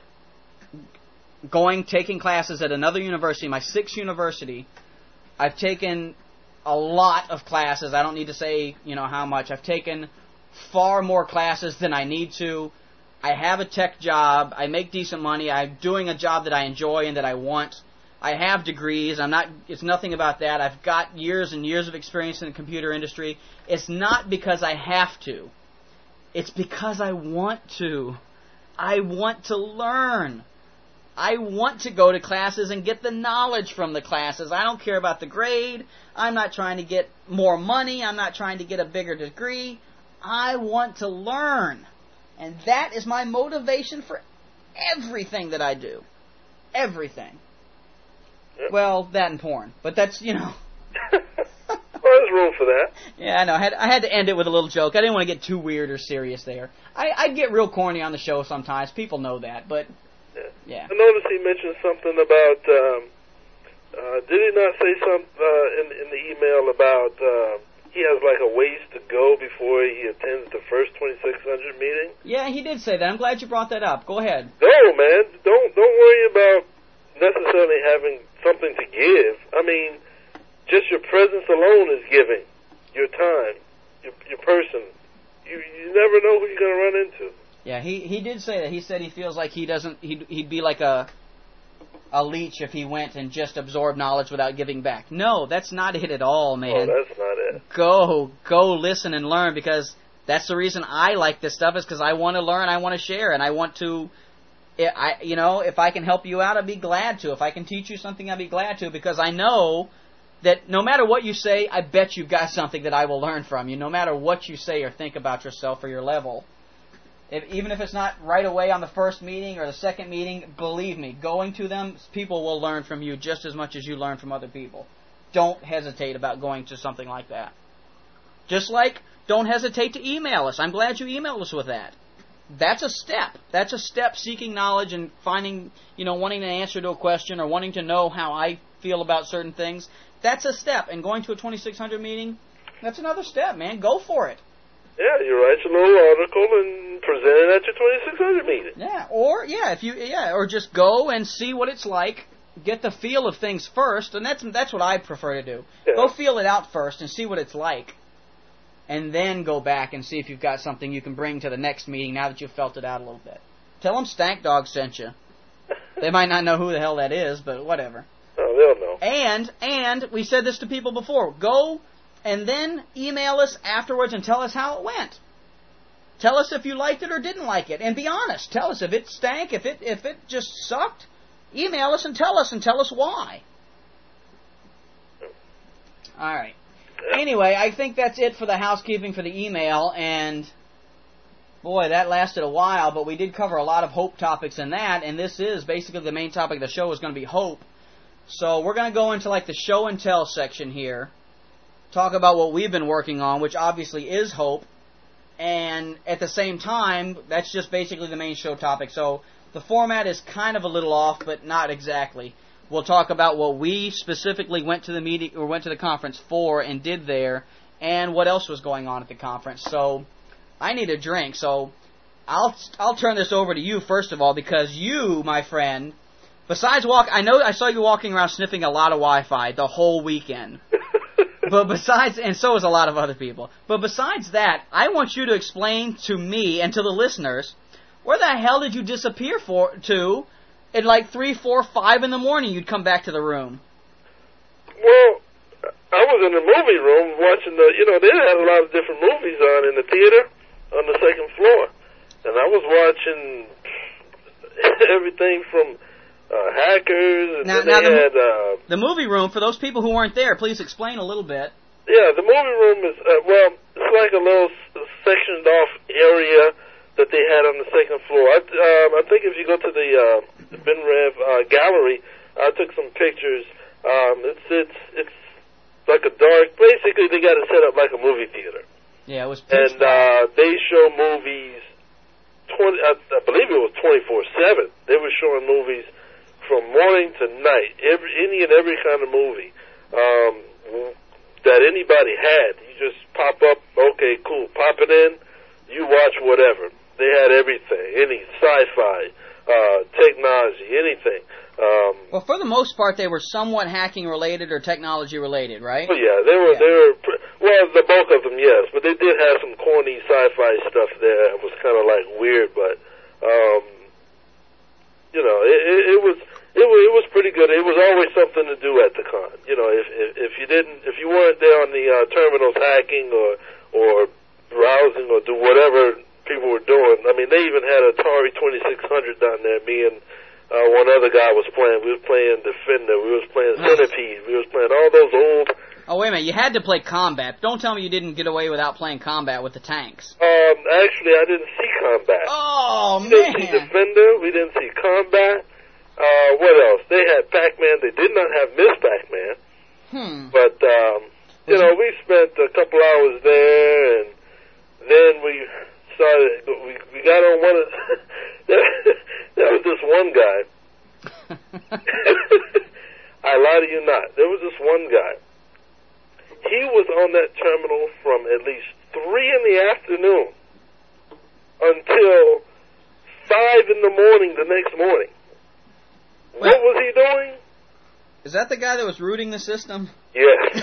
going, taking classes at another university, my sixth university. I've taken a lot of classes. I don't need to say, you know, how much. I've taken far more classes than I need to. I have a tech job. I make decent money. I'm doing a job that I enjoy and that I want. I have degrees. I'm not, it's nothing about that. I've got years and years of experience in the computer industry. It's not because I have to. It's because I want to. I want to learn. I want to go to classes and get the knowledge from the classes. I don't care about the grade. I'm not trying to get more money. I'm not trying to get a bigger degree. I want to learn. And that is my motivation for everything that I do. Everything. Yep. Well, that and porn. But that's, you know. Well, there's room for that. Yeah, I know. I had, I had to end it with a little joke. I didn't want to get too weird or serious there. I, I get real corny on the show sometimes. People know that. But, yeah. yeah. I noticed he mentioned something about, um, uh, did he not say something uh, in, in the email about... Uh, he has like a ways to go before he attends the first twenty-six hundred meeting? Yeah, he did say that. I'm glad you brought that up. Go ahead. No, man. Don't don't worry about necessarily having something to give. I mean, just your presence alone is giving. Your time, your your person. You you never know who you're going to run into. Yeah, he, he did say that. He said he feels like he doesn't. He'd he'd be like a a leech if he went and just absorbed knowledge without giving back. No, that's not it at all, man. Oh, that's not it. Go, go listen and learn, because that's the reason I like this stuff, is because I want to learn, I want to share, and I want to, I, you know, if I can help you out, I'd be glad to. If I can teach you something, I'd be glad to, because I know that no matter what you say, I bet you've got something that I will learn from you, no matter what you say or think about yourself or your level. If, even if it's not right away on the first meeting or the second meeting, believe me, going to them, people will learn from you just as much as you learn from other people. Don't hesitate about going to something like that. Just like, don't hesitate to email us. I'm glad you emailed us with that. That's a step. That's a step seeking knowledge and finding, you know, wanting an answer to a question or wanting to know how I feel about certain things. That's a step. And going to a twenty-six hundred meeting, that's another step, man. Go for it. Yeah, you write your little article and present it at your twenty-six hundred meeting. Yeah, or yeah, if you yeah, or just go and see what it's like. Get the feel of things first, and that's that's what I prefer to do. Yeah. Go feel it out first and see what it's like, and then go back and see if you've got something you can bring to the next meeting now that you've felt it out a little bit. Tell them Stank Dog sent you. They might not know who the hell that is, but whatever. Oh, they'll know. And, and, we said this to people before, go and then email us afterwards and tell us how it went. Tell us if you liked it or didn't like it, and be honest. Tell us if it stank, if it if it just sucked. Email us and tell us, and tell us why. All right. Anyway, I think that's it for the housekeeping for the email, and boy, that lasted a while, but we did cover a lot of hope topics in that, and this is basically the main topic of the show is going to be hope. So we're going to go into like the show and tell section here, talk about what we've been working on, which obviously is hope. And at the same time, that's just basically the main show topic. So the format is kind of a little off, but not exactly. We'll talk about what we specifically went to the meeting or went to the conference for and did there, and what else was going on at the conference. So I need a drink. So I'll I'll turn this over to you first of all, because you, my friend, besides walk, I know I saw you walking around sniffing a lot of Wi-Fi the whole weekend. But besides, and so is a lot of other people, but besides that, I want you to explain to me and to the listeners, where the hell did you disappear for to at like three, four, five in the morning you'd come back to the room? Well, I was in the movie room watching the, you know, they had a lot of different movies on in the theater on the second floor. And I was watching everything from Uh, hackers, and now, then now they the, had... Uh, the movie room, for those people who weren't there, please explain a little bit. Yeah, the movie room is, uh, well, it's like a little sectioned off area that they had on the second floor. I, um, I think if you go to the uh, Ben Rev uh, gallery, I took some pictures. Um, it's, it's, it's like a dark... Basically, they got it set up like a movie theater. Yeah, it was pitch And uh, they show movies... twenty. I, I believe it was twenty-four seven. They were showing movies from morning to night, every any and every kind of movie um, that anybody had. You just pop up, okay, cool, pop it in, you watch whatever. They had everything, any sci-fi, uh, technology, anything. Um, well, for the most part, they were somewhat hacking related or technology related, right? Well, yeah, they were. Yeah. They were. Well, the bulk of them, yes, but they did have some corny sci-fi stuff there. It was kind of like weird, but um, you know, it, it, it was. It was, it was pretty good. It was always something to do at the con. You know, if if, if you didn't, if you weren't there on the uh, terminals hacking or or browsing or do whatever people were doing. I mean, they even had Atari twenty-six hundred down there. Me and uh, one other guy was playing. We was playing Defender. We was playing Centipede. We was playing all those old. Oh, wait a minute. You had to play Combat. Don't tell me you didn't get away without playing Combat with the tanks. Um, actually, I didn't see Combat. Oh, we man. We didn't see Defender. We didn't see Combat. Uh, what else? They had Pac-Man. They did not have Miss Pac-Man. Hmm. But, um, you know, we spent a couple hours there, and then we started, we, we got on one of, there was this one guy. I lie to you not. There was this one guy. He was on that terminal from at least three in the afternoon until five in the morning the next morning. What was he doing? Is that the guy that was rooting the system? Yes.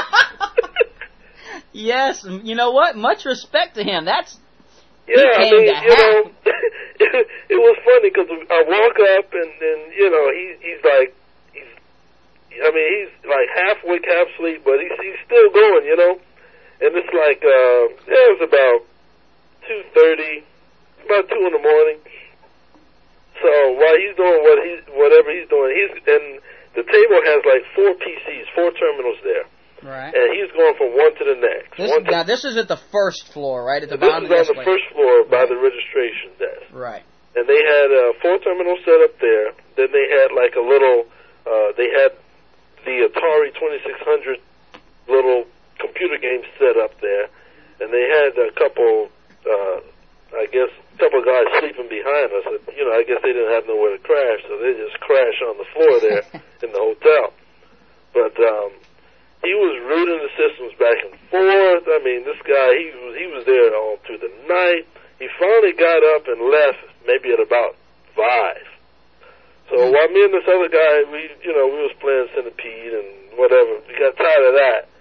Yes. You know what? Much respect to him. That's yeah. I mean, you hack. know, it, it was funny because I walk up and, and you know he he's like he's I mean he's like half awake, half asleep, but he's he's still going, you know. And it's like uh, yeah, it was about two thirty, about two in the morning. So while he's doing what he's whatever he's doing, he's and the table has like four P Cs, four terminals there, right? And he's going from one to the next. This, one to, now this is at the first floor, right? At the this bottom is of the on the escalator. first floor by right. the registration desk, right? And they had uh, four terminals set up there. Then they had like a little, uh, they had the Atari twenty-six hundred little computer games set up there, and they had a couple. Uh, I guess a couple of guys sleeping behind us. You know, I guess they didn't have nowhere to crash, so they just crashed on the floor there in the hotel. But um, he was rooting the systems back and forth. I mean, this guy, he was he was there all through the night. He finally got up and left maybe at about five. So while me and this other guy, we you know we was playing Centipede and whatever. We got tired of that. So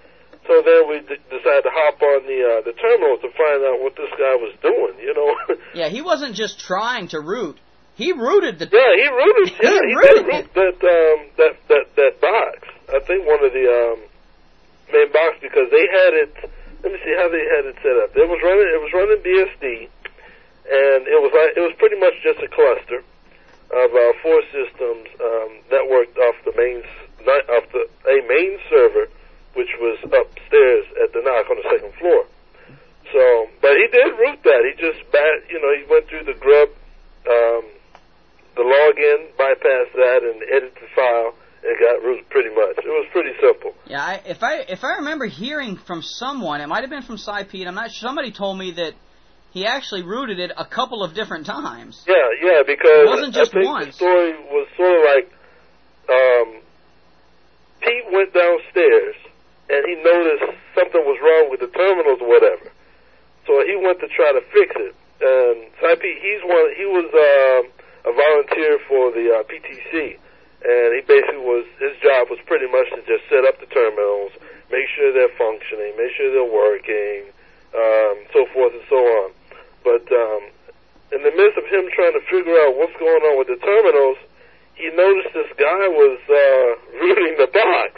so then we d- decided to hop on the uh, the terminal to find out what this guy was doing, you know. Yeah, he wasn't just trying to root. He rooted the... Yeah, he rooted, yeah, he, he rooted did root that, um, that, that, that box. I think one of the um, main box, because they had it, let me see how they had it set up. It was running, it was running B S D, and it was like, it was pretty much just a cluster of uh, four systems um, networked off the main, off the, a main server, which was upstairs at the N O C on the second floor. So, but he did root that. He just, bat, you know, he went through the grub, um, the login, bypassed that, and edited the file, and got root pretty much. It was pretty simple. Yeah, I, if I if I remember hearing from someone, it might have been from SciPete, I'm not sure, somebody told me that he actually rooted it a couple of different times. Yeah, yeah, because it wasn't just I think once. The story was sort of like, um, Pete went downstairs, and he noticed something was wrong with the terminals or whatever. So he went to try to fix it. And SciPete, he's one, he was, um, a volunteer for the uh, P T C, and he basically was, his job was pretty much to just set up the terminals, make sure they're functioning, make sure they're working, um, so forth and so on. But um, in the midst of him trying to figure out what's going on with the terminals, he noticed this guy was uh, rooting the box.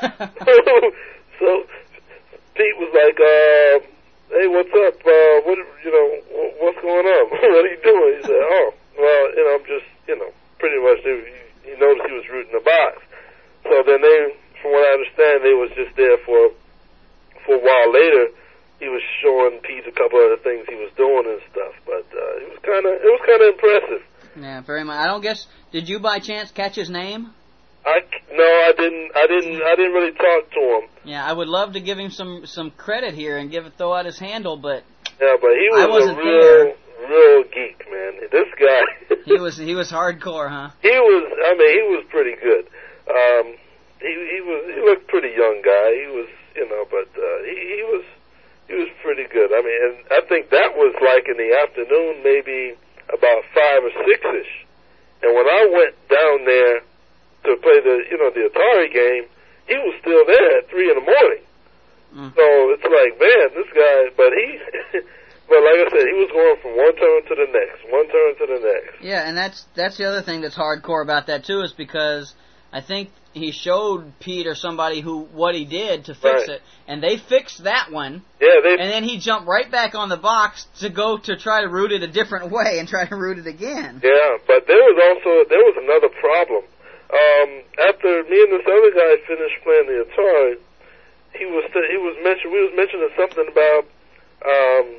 So Pete was like, uh, hey, what's up? Uh, what, you know, what's going on? What are you doing? He said, oh, well, you know, I'm just, you know, pretty much, he noticed he was rooting the box. So then they, from what I understand, they was just there for, for a while later. He was showing Pete a couple of the things he was doing and stuff, but uh, it was kind of, it was kind of impressive. Yeah, very much. I don't guess, did you by chance catch his name? I, no, I didn't, I didn't, I didn't really talk to him. Yeah, I would love to give him some, some credit here and give throw out his handle, but yeah, but he was I wasn't a real, there. real geek, man. This guy. he was, he was hardcore, huh? He was, I mean, he was pretty good. Um, he, he was, he looked pretty young guy. He was, you know, but uh, he, he was, he was pretty good. I mean, and I think that was like in the afternoon, maybe about five or six-ish. And when I went down there to play the, you know, the Atari game, he was still there at three in the morning. Mm. So it's like, man, this guy, but he, but like I said, he was going from one turn to the next, one turn to the next. Yeah, and that's that's the other thing that's hardcore about that too, is because I think he showed Pete or somebody who what he did to fix right. it, and they fixed that one. Yeah, they. And then he jumped right back on the box to go to try to root it a different way and try to root it again. Yeah, but there was also there was another problem. Um, after me and this other guy finished playing the Atari, he was he was mentioned we was mentioning something about. Um,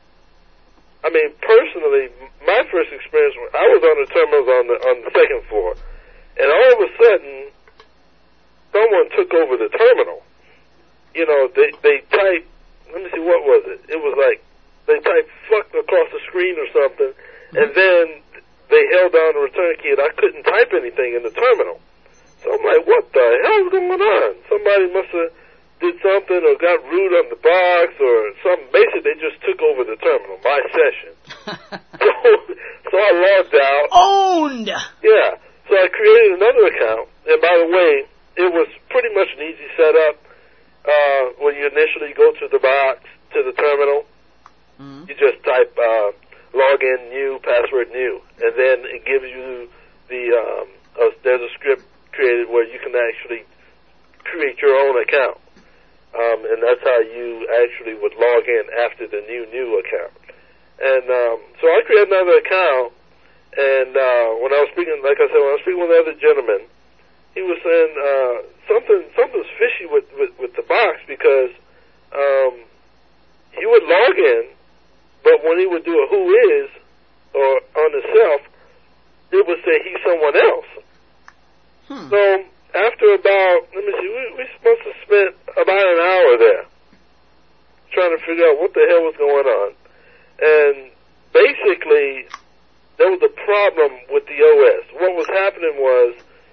I mean, personally, my first experience, I was on the terminals on the on the second floor, and all of a sudden, someone took over the terminal. You know, they they typed. Let me see, what was it? It was like they typed "fuck" across the screen or something, mm-hmm. and then they held down the return key, and I couldn't type anything in the terminal. So I'm like, what the hell's going on? Somebody must have did something or got root on the box or something. Basically, they just took over the terminal, my session. so, so I logged out. Owned! Yeah. So I created another account, and by the way, it was pretty much an easy setup. Uh, when you initially go to the box, to the terminal, mm-hmm. you just type... Uh, login new, password new, and then it gives you the, um, uh, there's a script created where you can actually create your own account, um, and that's how you actually would log in after the new, new account. And um, so I created another account, and uh, when I was speaking, like I said, when I was speaking with the other gentleman, he was saying uh, something, something's fishy with, with, with the box because um, he would log in, but when he would do a who is, or on himself, it would say he's someone else. Hmm. So after about, let me see, we, we must have spent about an hour there trying to figure out what the hell was going on. And basically, there was a problem with the O S. What was happening was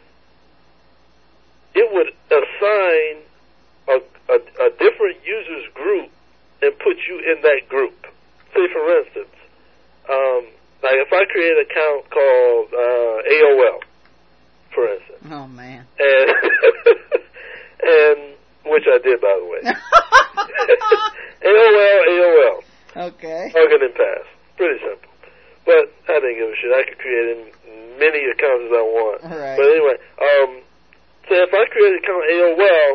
it would assign a, a, a different user's group and put you in that group. Say, for instance, um, like if I create an account called uh, A O L, for instance. Oh, man. And, and which I did, by the way. A O L, A O L. Okay. Plug in and pass. Pretty simple. But I didn't give a shit. I could create as many accounts as I want. Right. But anyway, um, so if I created an account A O L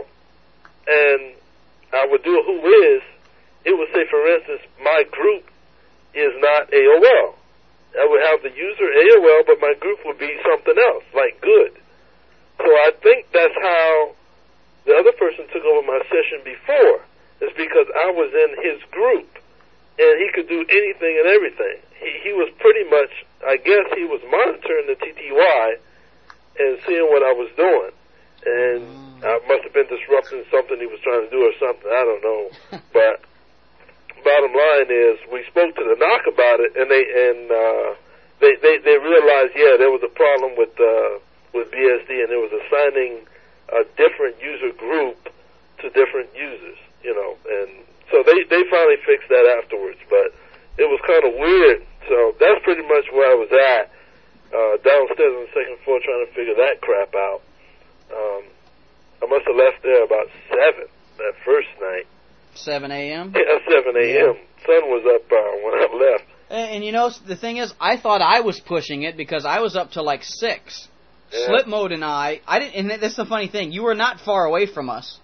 and I would do a who is, it would say, for instance, my group is not A O L. I would have the user A O L, but my group would be something else, like good. So I think that's how the other person took over my session before, is because I was in his group, and he could do anything and everything. He, he was pretty much, I guess he was monitoring the T T Y and seeing what I was doing. And I must have been disrupting something he was trying to do or something, I don't know. But bottom line is, we spoke to the N O C about it, and they and uh, they, they they realized, yeah, there was a problem with uh, with B S D, and it was assigning a different user group to different users, you know. And so they they finally fixed that afterwards, but it was kind of weird. So that's pretty much where I was at, uh, downstairs on the second floor, trying to figure that crap out. Um, I must have left there about seven that first night. seven a.m.? Yeah, seven a.m. Yeah. Sun was up uh, when I left. And, and you know, the thing is, I thought I was pushing it because I was up to like six. Yeah. Slip Mode and I, I didn't. And that's the funny thing. You were not far away from us.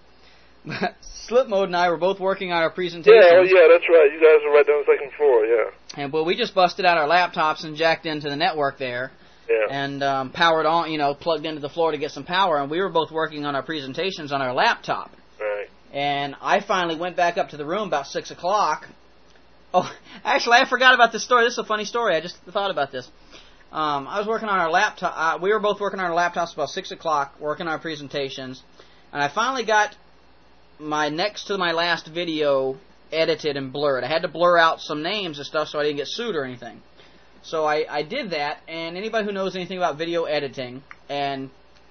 Slip Mode and I were both working on our presentation. Yeah, oh yeah, that's right. You guys were right down the second floor. Yeah. And well, we just busted out our laptops and jacked into the network there. Yeah. And um, powered on, you know, plugged into the floor to get some power. And we were both working on our presentations on our laptop. Right. And I finally went back up to the room about six o'clock. Oh, actually, I forgot about this story. This is a funny story. I just thought about this. Um, I was working on our laptop. Uh, we were both working on our laptops about six o'clock, working on our presentations. And I finally got my next to my last video edited and blurred. I had to blur out some names and stuff so I didn't get sued or anything. So I, I did that, and anybody who knows anything about video editing, and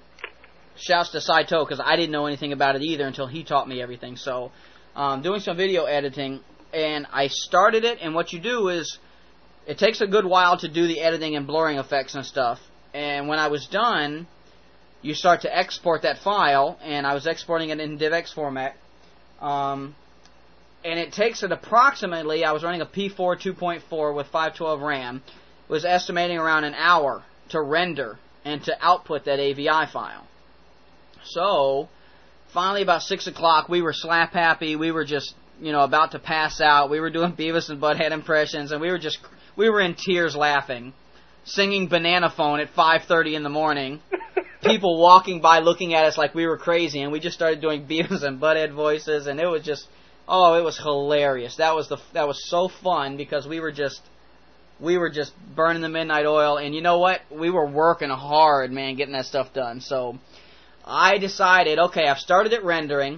shouts to Saito, because I didn't know anything about it either until he taught me everything. So, um, doing some video editing, and I started it, and what you do is, it takes a good while to do the editing and blurring effects and stuff. And when I was done, you start to export that file, and I was exporting it in DivX format. Um, and it takes it approximately, I was running a P four two point four with five twelve RAM, was estimating around an hour to render and to output that A V I file. So, finally about six o'clock, we were slap happy, we were just, you know, about to pass out, we were doing Beavis and Butthead impressions, and we were just, we were in tears laughing, singing Banana Phone at five thirty in the morning, people walking by looking at us like we were crazy, and we just started doing Beavis and Butthead voices, and it was just, oh, it was hilarious. That was the, that was so fun, because we were just, we were just burning the midnight oil, and you know what? We were working hard, man, getting that stuff done. So I decided, okay, I've started it rendering,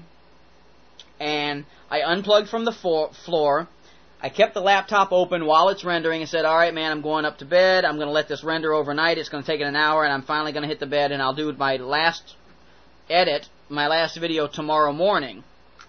and I unplugged from the fo- floor. I kept the laptop open while it's rendering and said, all right, man, I'm going up to bed. I'm going to let this render overnight. It's going to take it an hour, and I'm finally going to hit the bed, and I'll do my last edit, my last video tomorrow morning.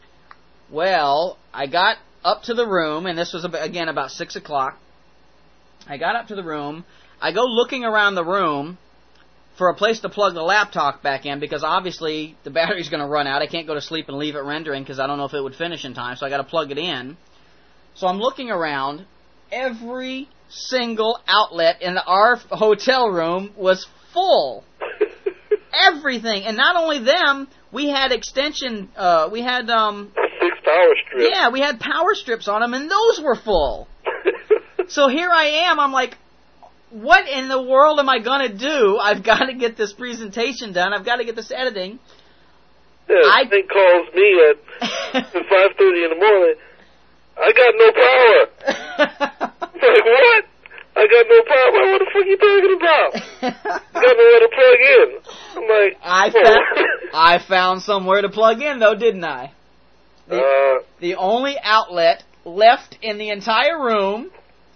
Well, I got up to the room, and this was, again, about six o'clock. I got up to the room. I go looking around the room for a place to plug the laptop back in, because obviously the battery's going to run out. I can't go to sleep and leave it rendering because I don't know if it would finish in time, so I got to plug it in. So I'm looking around. Every single outlet in our hotel room was full. Everything. And not only them, we had extension, uh, we had, um... six power strips. Yeah, we had power strips on them, and those were full. So here I am, I'm like, what in the world am I going to do? I've got to get this presentation done. I've got to get this editing. Yeah, I think calls me at five thirty in the morning. I got no power. I'm like, what? I got no power. What the fuck are you talking about? I got nowhere to plug in. I'm like, I, oh. found, I found somewhere to plug in, though, didn't I? The, uh, the only outlet left in the entire room,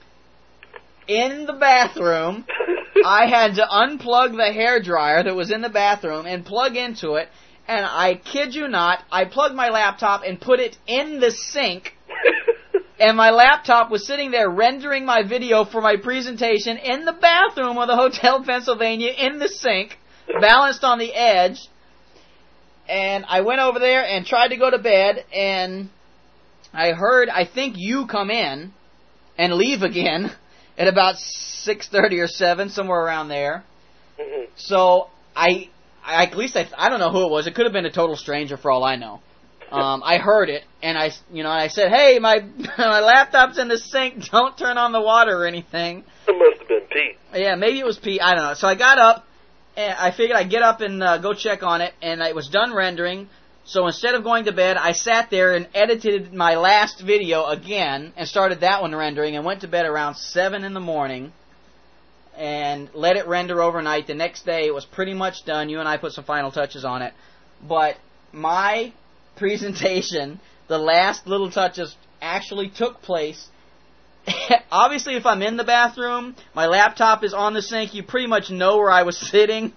in the bathroom, I had to unplug the hairdryer that was in the bathroom and plug into it, and I kid you not, I plugged my laptop and put it in the sink, and my laptop was sitting there rendering my video for my presentation in the bathroom of the Hotel Pennsylvania, in the sink, balanced on the edge, And I went over there and tried to go to bed, and I heard, I think you come in and leave again at about six thirty or seven, somewhere around there. Mm-hmm. So I, I, at least I, I don't know who it was. It could have been a total stranger for all I know. Um, I heard it, and I, you know, I said, "Hey, my my laptop's in the sink. Don't turn on the water or anything." It must have been Pete. Yeah, maybe it was Pete. I don't know. So I got up, and I figured I'd get up and uh, go check on it, and it was done rendering. So instead of going to bed, I sat there and edited my last video again and started that one rendering and went to bed around seven in the morning and let it render overnight. The next day, it was pretty much done. You and I put some final touches on it. But my presentation, the last little touches actually took place. Obviously, if I'm in the bathroom, my laptop is on the sink, you pretty much know where I was sitting.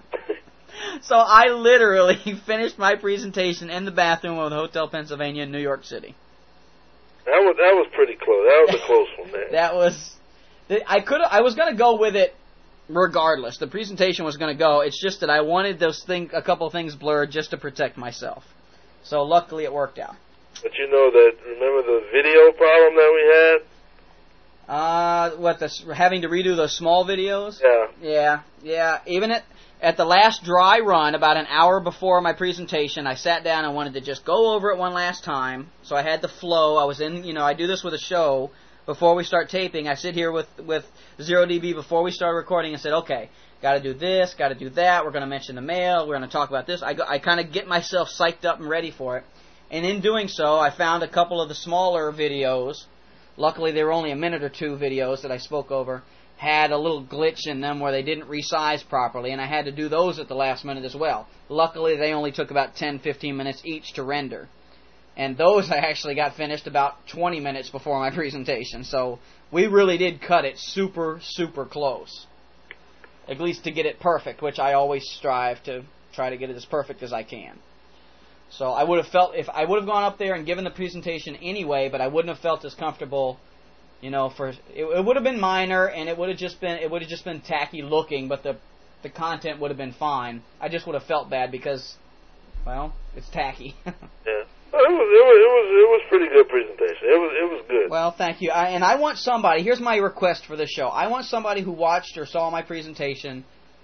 So I literally finished my presentation in the bathroom of the Hotel Pennsylvania in New York City. That was that was pretty close. That was a close one, man. That was, I could I was going to go with it regardless. The presentation was going to go. It's just that I wanted those thing a couple of things blurred just to protect myself. So luckily it worked out. But you know that, remember the video problem that we had? Uh, what, the, having to redo those small videos? Yeah. Yeah, yeah. Even at, at the last dry run, about an hour before my presentation, I sat down and wanted to just go over it one last time. So I had the flow. I was in, you know, I do this with a show. Before we start taping, I sit here with, with zero D B before we start recording and said, okay, got to do this, got to do that, we're going to mention the mail, we're going to talk about this. I, go, I kind of get myself psyched up and ready for it. And in doing so, I found a couple of the smaller videos. Luckily, they were only a minute or two videos that I spoke over. Had a little glitch in them where they didn't resize properly, and I had to do those at the last minute as well. Luckily, they only took about ten, fifteen minutes each to render. And those I actually got finished about twenty minutes before my presentation. So we really did cut it super, super close. At least to get it perfect, which I always strive to try to get it as perfect as I can. So I would have felt, if I would have gone up there and given the presentation anyway, but I wouldn't have felt as comfortable, you know, for, it, it would have been minor, and it would have just been, it would have just been tacky looking, but the, the content would have been fine. I just would have felt bad because, well, it's tacky. Yeah. Well, it was, it was, it was, it was pretty good presentation. It was, it was good. Well, thank you. I, and I want somebody, here's my request for this show. I want somebody who watched or saw my presentation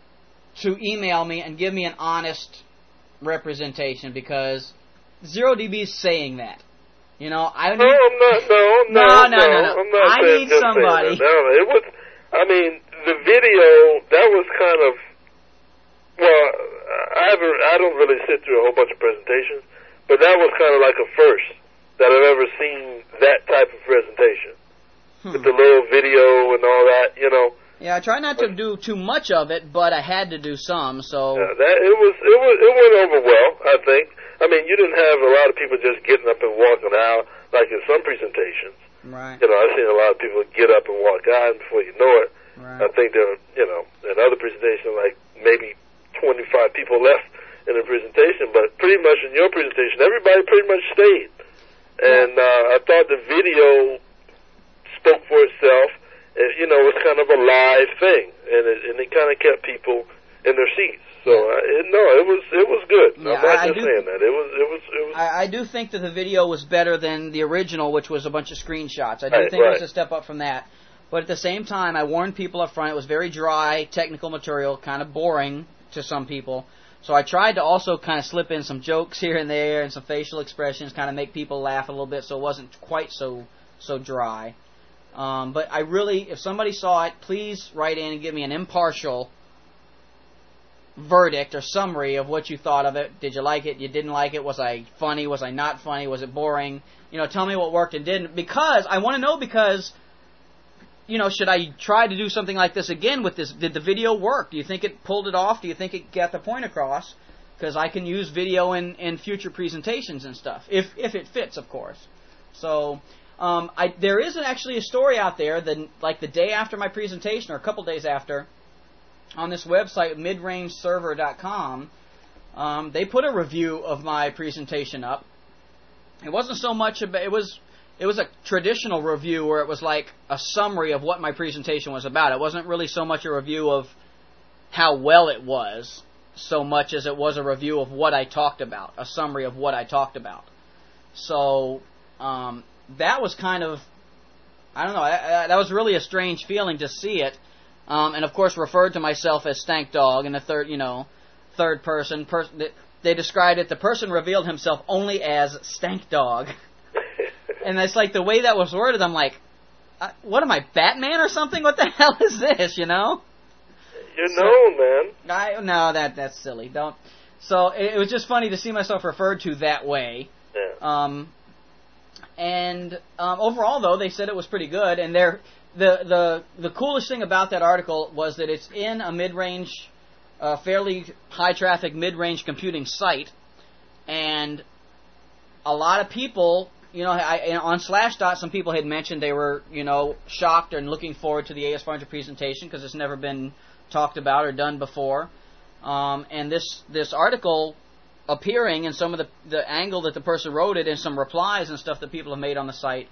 to email me and give me an honest representation, because zero D B is saying that. You know, I don't No, need... I'm not, no, no, no, no, no, no. I'm not I saying need just somebody. saying that. No, it was, I mean, the video, that was kind of, well, I haven't, I don't really sit through a whole bunch of presentations, but that was kind of like a first that I've ever seen that type of presentation. Hmm. With the little video and all that, you know. Yeah, I try not to do too much of it, but I had to do some, so... Yeah, that, it was, it was, it went over well, I think. I mean, you didn't have a lot of people just getting up and walking out, like in some presentations. Right. You know, I've seen a lot of people get up and walk out, and before you know it, right. I think there were, you know, in other presentations, like maybe twenty-five people left in the presentation, but pretty much in your presentation, everybody pretty much stayed. And uh, I thought the video spoke for itself. It, you know, it was kind of a live thing, and it, and it kind of kept people in their seats. So uh, it, no, it was it was good. Yeah, I'm not I, just I do, saying that. It was it was. It was I, I do think that the video was better than the original, which was a bunch of screenshots. I do right, think right. it was a step up from that. But at the same time, I warned people up front. It was very dry, technical material, kind of boring to some people. So I tried to also kind of slip in some jokes here and there and some facial expressions, kind of make people laugh a little bit, so it wasn't quite so so dry. Um, but I really, if somebody saw it, please write in and give me an impartial verdict or summary of what you thought of it. Did you like it? You didn't like it? Was I funny? Was I not funny? Was it boring? You know, tell me what worked and didn't. Because I want to know, because, you know, should I try to do something like this again with this? Did the video work? Do you think it pulled it off? Do you think it got the point across? Because I can use video in, in future presentations and stuff, if if it fits, of course. So um, I, there is actually a story out there that, like the day after my presentation, or a couple days after, on this website, mid range server dot com, um, they put a review of my presentation up. It wasn't so much about, it was it was a traditional review where it was like a summary of what my presentation was about. It wasn't really so much a review of how well it was. so much as it was a review of what I talked about, a summary of what I talked about. So um, that was kind of, I don't know, I, I, that was really a strange feeling to see it. Um, and of course, referred to myself as Stank Dog in the third, you know, third person. Per- they described it. The person revealed himself only as Stank Dog, and it's like the way that was worded. I'm like, uh, what am I, Batman or something? What the hell is this? You know? You're so, known, man. I no, that that's silly. Don't. So it, it was just funny to see myself referred to that way. Yeah. Um, and um, overall, though, they said it was pretty good, and they're. The, the the coolest thing about that article was that it's in a mid-range, uh, fairly high-traffic mid-range computing site, and a lot of people, you know, I, on Slashdot, some people had mentioned they were, you know, shocked and looking forward to the A S four hundred presentation because it's never been talked about or done before, um, and this this article appearing and some of the the angle that the person wrote it and some replies and stuff that people have made on the site.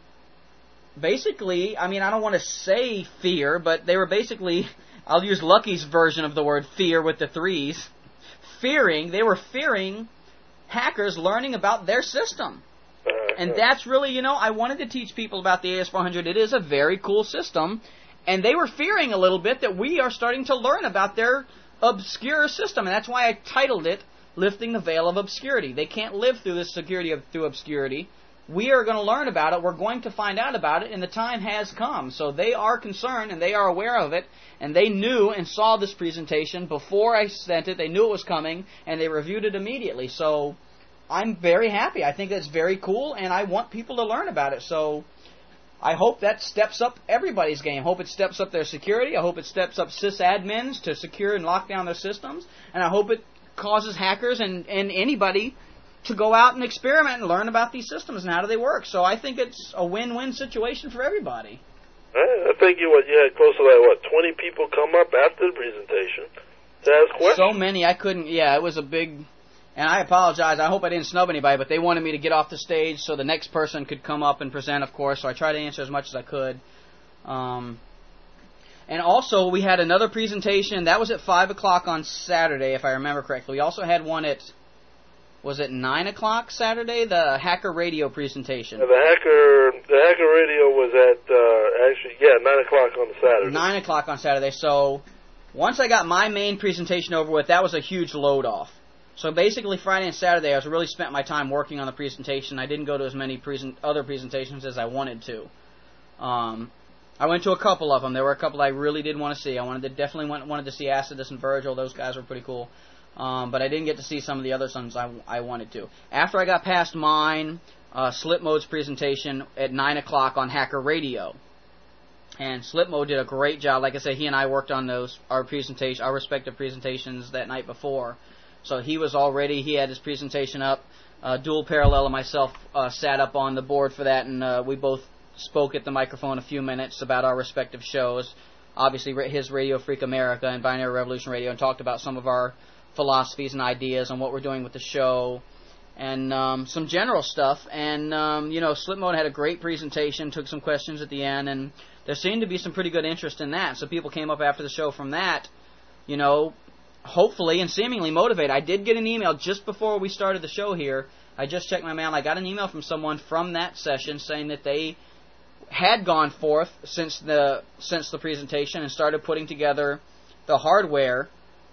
Basically, I mean, I don't want to say fear, but they were basically, I'll use Lucky's version of the word fear with the threes, fearing, they were fearing hackers learning about their system. And that's really, you know, I wanted to teach people about the A S four hundred. It is a very cool system, and they were fearing a little bit that we are starting to learn about their obscure system, and that's why I titled it, Lifting the Veil of Obscurity. They can't live through this security of, through obscurity. We are going to learn about it, we're going to find out about it, and the time has come. So they are concerned, and they are aware of it, and they knew and saw this presentation before I sent it. They knew it was coming, and they reviewed it immediately. So I'm very happy. I think that's very cool, and I want people to learn about it. So I hope that steps up everybody's game. I hope it steps up their security. I hope it steps up sysadmins to secure and lock down their systems, and I hope it causes hackers and, and anybody to go out and experiment and learn about these systems and how do they work. So I think it's a win-win situation for everybody. I think you what you had close to like what twenty people come up after the presentation to ask questions. So many I couldn't. Yeah, it was a big. And I apologize. I hope I didn't snub anybody, but they wanted me to get off the stage so the next person could come up and present, of course. So I tried to answer as much as I could. Um, and also we had another presentation that was at five o'clock on Saturday, if I remember correctly. We also had one at. Was it nine o'clock Saturday? The Hacker Radio presentation. Yeah, the Hacker the Hacker Radio was at, uh, actually, yeah, nine o'clock on Saturday. nine o'clock on Saturday. So once I got my main presentation over with, that was a huge load off. So basically Friday and Saturday, I was really spent my time working on the presentation. I didn't go to as many present, other presentations as I wanted to. Um, I went to a couple of them. There were a couple I really did want to see. I wanted to definitely went, wanted to see Acidus and Virgil. Those guys were pretty cool. Um, but I didn't get to see some of the other ones I, I wanted to. After I got past mine, uh, Slip Mode's presentation at nine o'clock on Hacker Radio. And Slip Mode did a great job. Like I said, he and I worked on those our presentation, our respective presentations that night before. So he was all ready. He had his presentation up. Uh, Dual Parallel and myself uh, sat up on the board for that, and uh, we both spoke at the microphone a few minutes about our respective shows. Obviously, his Radio Freak America and Binary Revolution Radio, and talked about some of our philosophies and ideas on what we're doing with the show, and um, some general stuff. And, um, you know, Slip Mode had a great presentation, took some questions at the end, and there seemed to be some pretty good interest in that. So people came up after the show from that, you know, hopefully and seemingly motivated. I did get an email just before we started the show here. I just checked my mail. I got an email from someone from that session saying that they had gone forth since the since the presentation and started putting together the hardware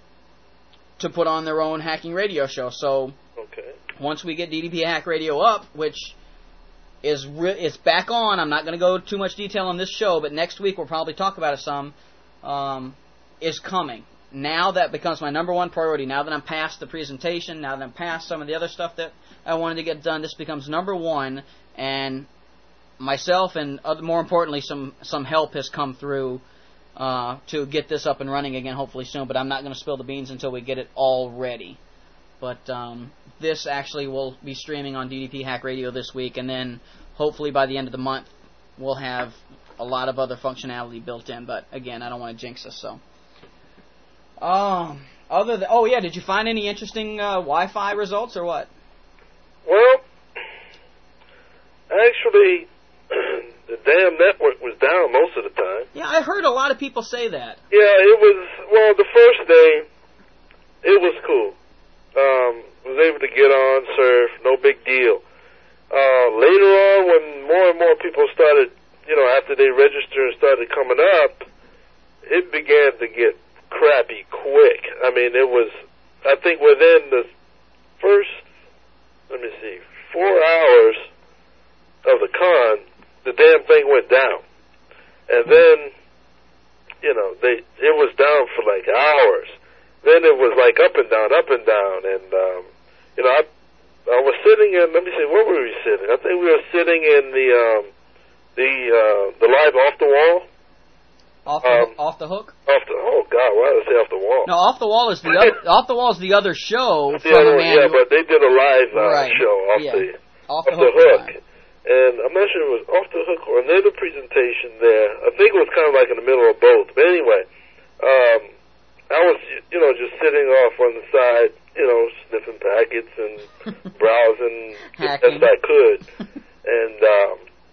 to put on their own hacking radio show. So okay. Once we get D D P Hack Radio up, which is re- it's back on, I'm not going to go too much detail on this show, but next week we'll probably talk about it some, um, is coming. Now that becomes my number one priority. Now that I'm past the presentation, now that I'm past some of the other stuff that I wanted to get done, this becomes number one, and myself and other, more importantly, some, some help has come through Uh, to get this up and running again, hopefully soon, but I'm not going to spill the beans until we get it all ready. But um, this actually will be streaming on D D P Hack Radio this week, and then hopefully by the end of the month we'll have a lot of other functionality built in. But again, I don't want to jinx us. So, um, other than oh yeah, did you find any interesting uh, Wi-Fi results or what? Well, actually. The damn network was down most of the time. Yeah, I heard a lot of people say that. Yeah, it was, well, the first day, it was big deal. Uh, later on, when more and more people started, you know, after they registered and started coming up, it began to get crappy quick. I mean, it was, I think within the first, let me see, four hours of the con, the damn thing went down. And then, you know, they it was down for like hours. Then it was like up and down, up and down. And, um, you know, I I was sitting in, let me see, where were we sitting? I think we were sitting in the, um, the, uh, the live Off the Wall. Off the, Um, off the hook? Off the, oh God, why did I say Off the Wall? No, Off the Wall is the other, Off the Wall is the other show The from other a one, man yeah, who- but they did a live uh, Right, show off yeah. the, Off off the the Hook. hook. And I'm not sure it was Off the Hook or another presentation there. I think it was kind of like in the middle of both. But anyway, um, I was, you know, just sitting off on the side, you know, sniffing packets and browsing as Hacking. best I could. And um,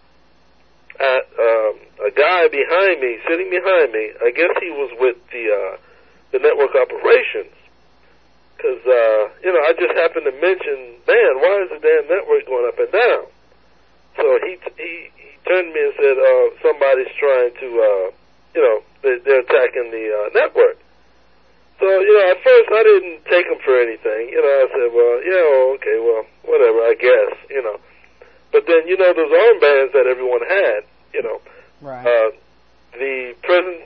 at, um, a guy behind me, sitting behind me, I guess he was with the uh, the network operations. Because, uh, you know, I just happened to mention, man, why is the damn network going up and down? So he he, he turned to me and said, uh, somebody's trying to, uh, you know, they, they're attacking the uh, network. So, you know, at first I didn't take him for anything. You know, I said, well, yeah, well, okay, well, whatever, I guess, you know. But then, you know, those armbands that everyone had, you know, Right. uh, the present,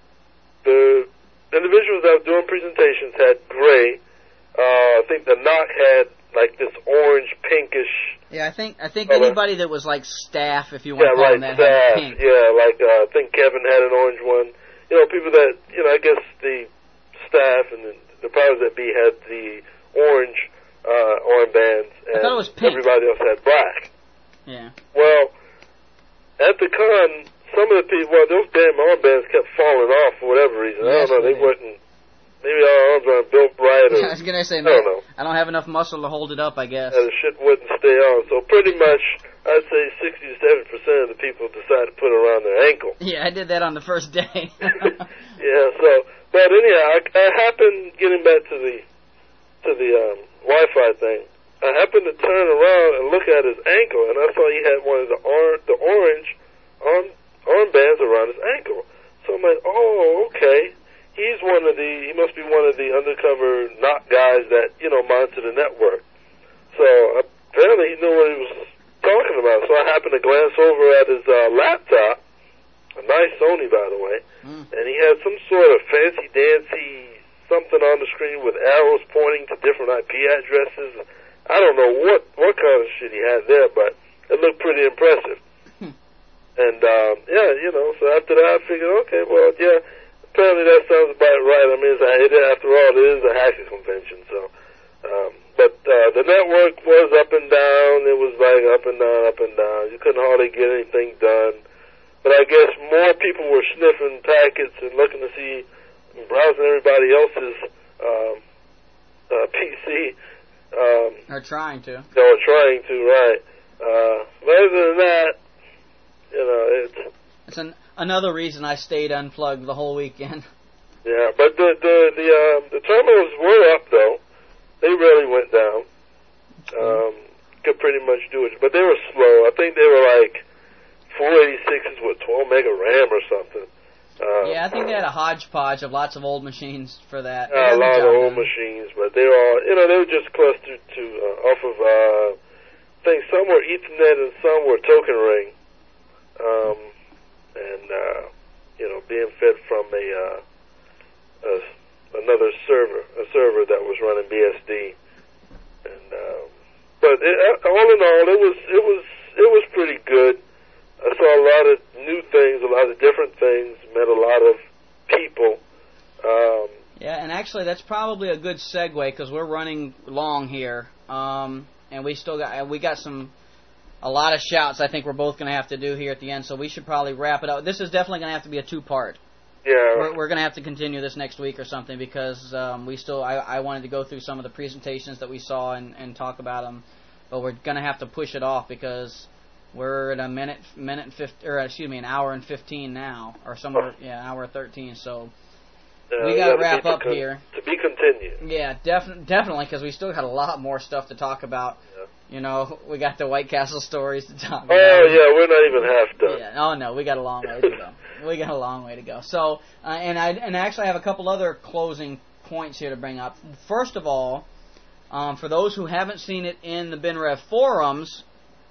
the individuals that were doing presentations had gray. Uh, I think the knock had like this orange, pinkish. Yeah, I think I think Oh, anybody that was like staff, if you want Yeah, to call right, them that, staff. had pink. Yeah, like uh, I think Kevin had an orange one. You know, people that, you know, I guess the staff and the, the powers that be had the orange uh, armbands, and I thought it was pink. everybody else had black. Yeah. Well, at the con, some of the people, well, those damn armbands kept falling off for whatever reason. I Yes, don't know, they they did. wasn't, maybe our arms aren't built right, or I was gonna say, I man, don't know. I don't have enough muscle to hold it up, I guess. Uh, the shit wouldn't stay on. So pretty much, I'd say sixty to seventy percent of the people decided to put it around their ankle. Yeah, I did that on the first day. Yeah, so, but anyhow, I, I happened, getting back to the, to the, um, Wi-Fi thing, I happened to turn around and look at his ankle, and I saw he had one of the or- the orange arm, armbands around his ankle. So I'm like, oh, okay. He's one of the, he must be one of the undercover knock guys that, you know, monitor the network. So apparently he knew what he was talking about. So I happened to glance over at his uh, laptop, a nice Sony, by the way, Mm. and he had some sort of fancy-dancy something on the screen with arrows pointing to different I P addresses. I don't know what, what kind of shit he had there, but it looked pretty impressive. And, um, yeah, you know, so after that I figured, okay, well, yeah, apparently that sounds about right. I mean, it's a, it, after all, it is a hacker convention, so. Um, but uh, the network was up and down. It was like up and down, up and down. You couldn't hardly get anything done. But I guess more people were sniffing packets and looking to see, browsing everybody else's um, uh, P C. Um, Or trying to. they were trying to, right. Uh, but other than that, you know, it's... It's an, another reason I stayed unplugged the whole weekend. Yeah, but the the the, um, the terminals were up, though. They really went down. Um, could pretty much do it. But they were slow. I think they were like four eighty-sixes with twelve mega RAM or something. Um, Yeah, I think they had a hodgepodge of lots of old machines for that. They Uh, got a the lot of job old done. machines, but they were all, you know, they were just clustered to, uh, off of, uh, I think some were Ethernet and some were Token Ring. Um, and, uh, you know, being fed from a, uh, a, another server, a server that was running B S D. And, um, but it, all in all, it was, it was, it was pretty good. I saw a lot of new things, a lot of different things, met a lot of people. Um, Yeah, and actually that's probably a good segue because we're running long here, um, and we still got we got some a lot of shouts. I think we're both going to have to do here at the end, so we should probably wrap it up. This is definitely going to have to be a two-part. yeah. We're, we're going to have to continue this next week or something because um, we still I, I wanted to go through some of the presentations that we saw and, and talk about them, but we're going to have to push it off because we're at a minute minute and fifty, or excuse me, an hour and fifteen now, or somewhere yeah, an hour and thirteen. So. Uh, We you gotta gotta wrap be up con- here. To be continued. Yeah, definitely, definitely, because we still got a lot more stuff to talk about. Yeah. You know, we got the White Castle stories to talk about. Oh, yeah, we're not even half done. Yeah, oh, no, we got a long way to go. We got a long way to go. So, uh, and I and actually I have a couple other closing points here to bring up. First of all, um, for those who haven't seen it in the BenRev forums,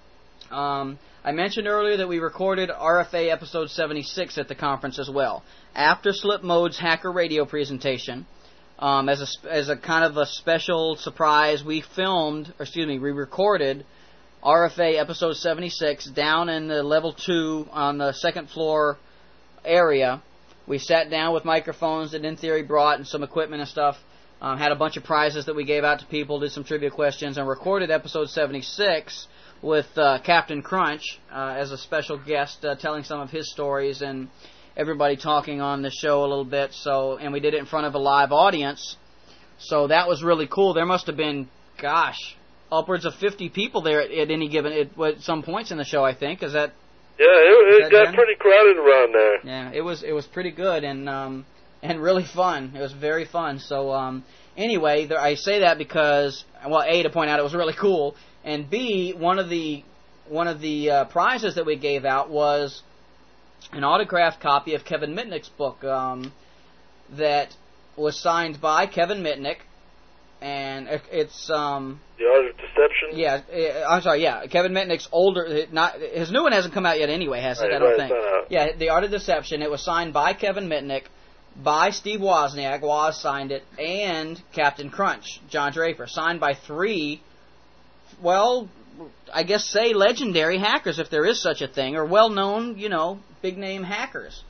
um, I mentioned earlier that we recorded R F A episode seventy-six at the conference as well. After Slip Mode's Hacker Radio presentation, um, as a as a kind of a special surprise, we filmed, or excuse me, we recorded R F A episode seventy-six down in the level two on the second floor area. We sat down with microphones that In Theory brought and some equipment and stuff. Um, had a bunch of prizes that we gave out to people, did some trivia questions, and recorded episode seventy-six with uh, Captain Crunch uh, as a special guest, uh, telling some of his stories, and everybody talking on the show a little bit. So, and we did it in front of a live audience. So that was really cool. There must have been, gosh, upwards of fifty people there at, at any given at, at some points in the show, I think. Is that? Yeah, it, it got Jen? pretty crowded around there. Yeah, it was it was pretty good and um, and really fun. It was very fun. So um, anyway, there, I say that because, well, A, to point out it was really cool, and B, one of the one of the uh, prizes that we gave out was an autographed copy of Kevin Mitnick's book um, that was signed by Kevin Mitnick, and it, it's um, The Art of Deception. yeah, uh, I'm sorry, yeah, Kevin Mitnick's older, not his new one hasn't come out yet anyway, has it? Right, I don't right, think. it's not out. Yeah, The Art of Deception. It was signed by Kevin Mitnick, by Steve Wozniak. Woz signed it, and Captain Crunch, John Draper, signed by three. Well, I guess say legendary hackers, if there is such a thing, or well-known, you know, big-name hackers.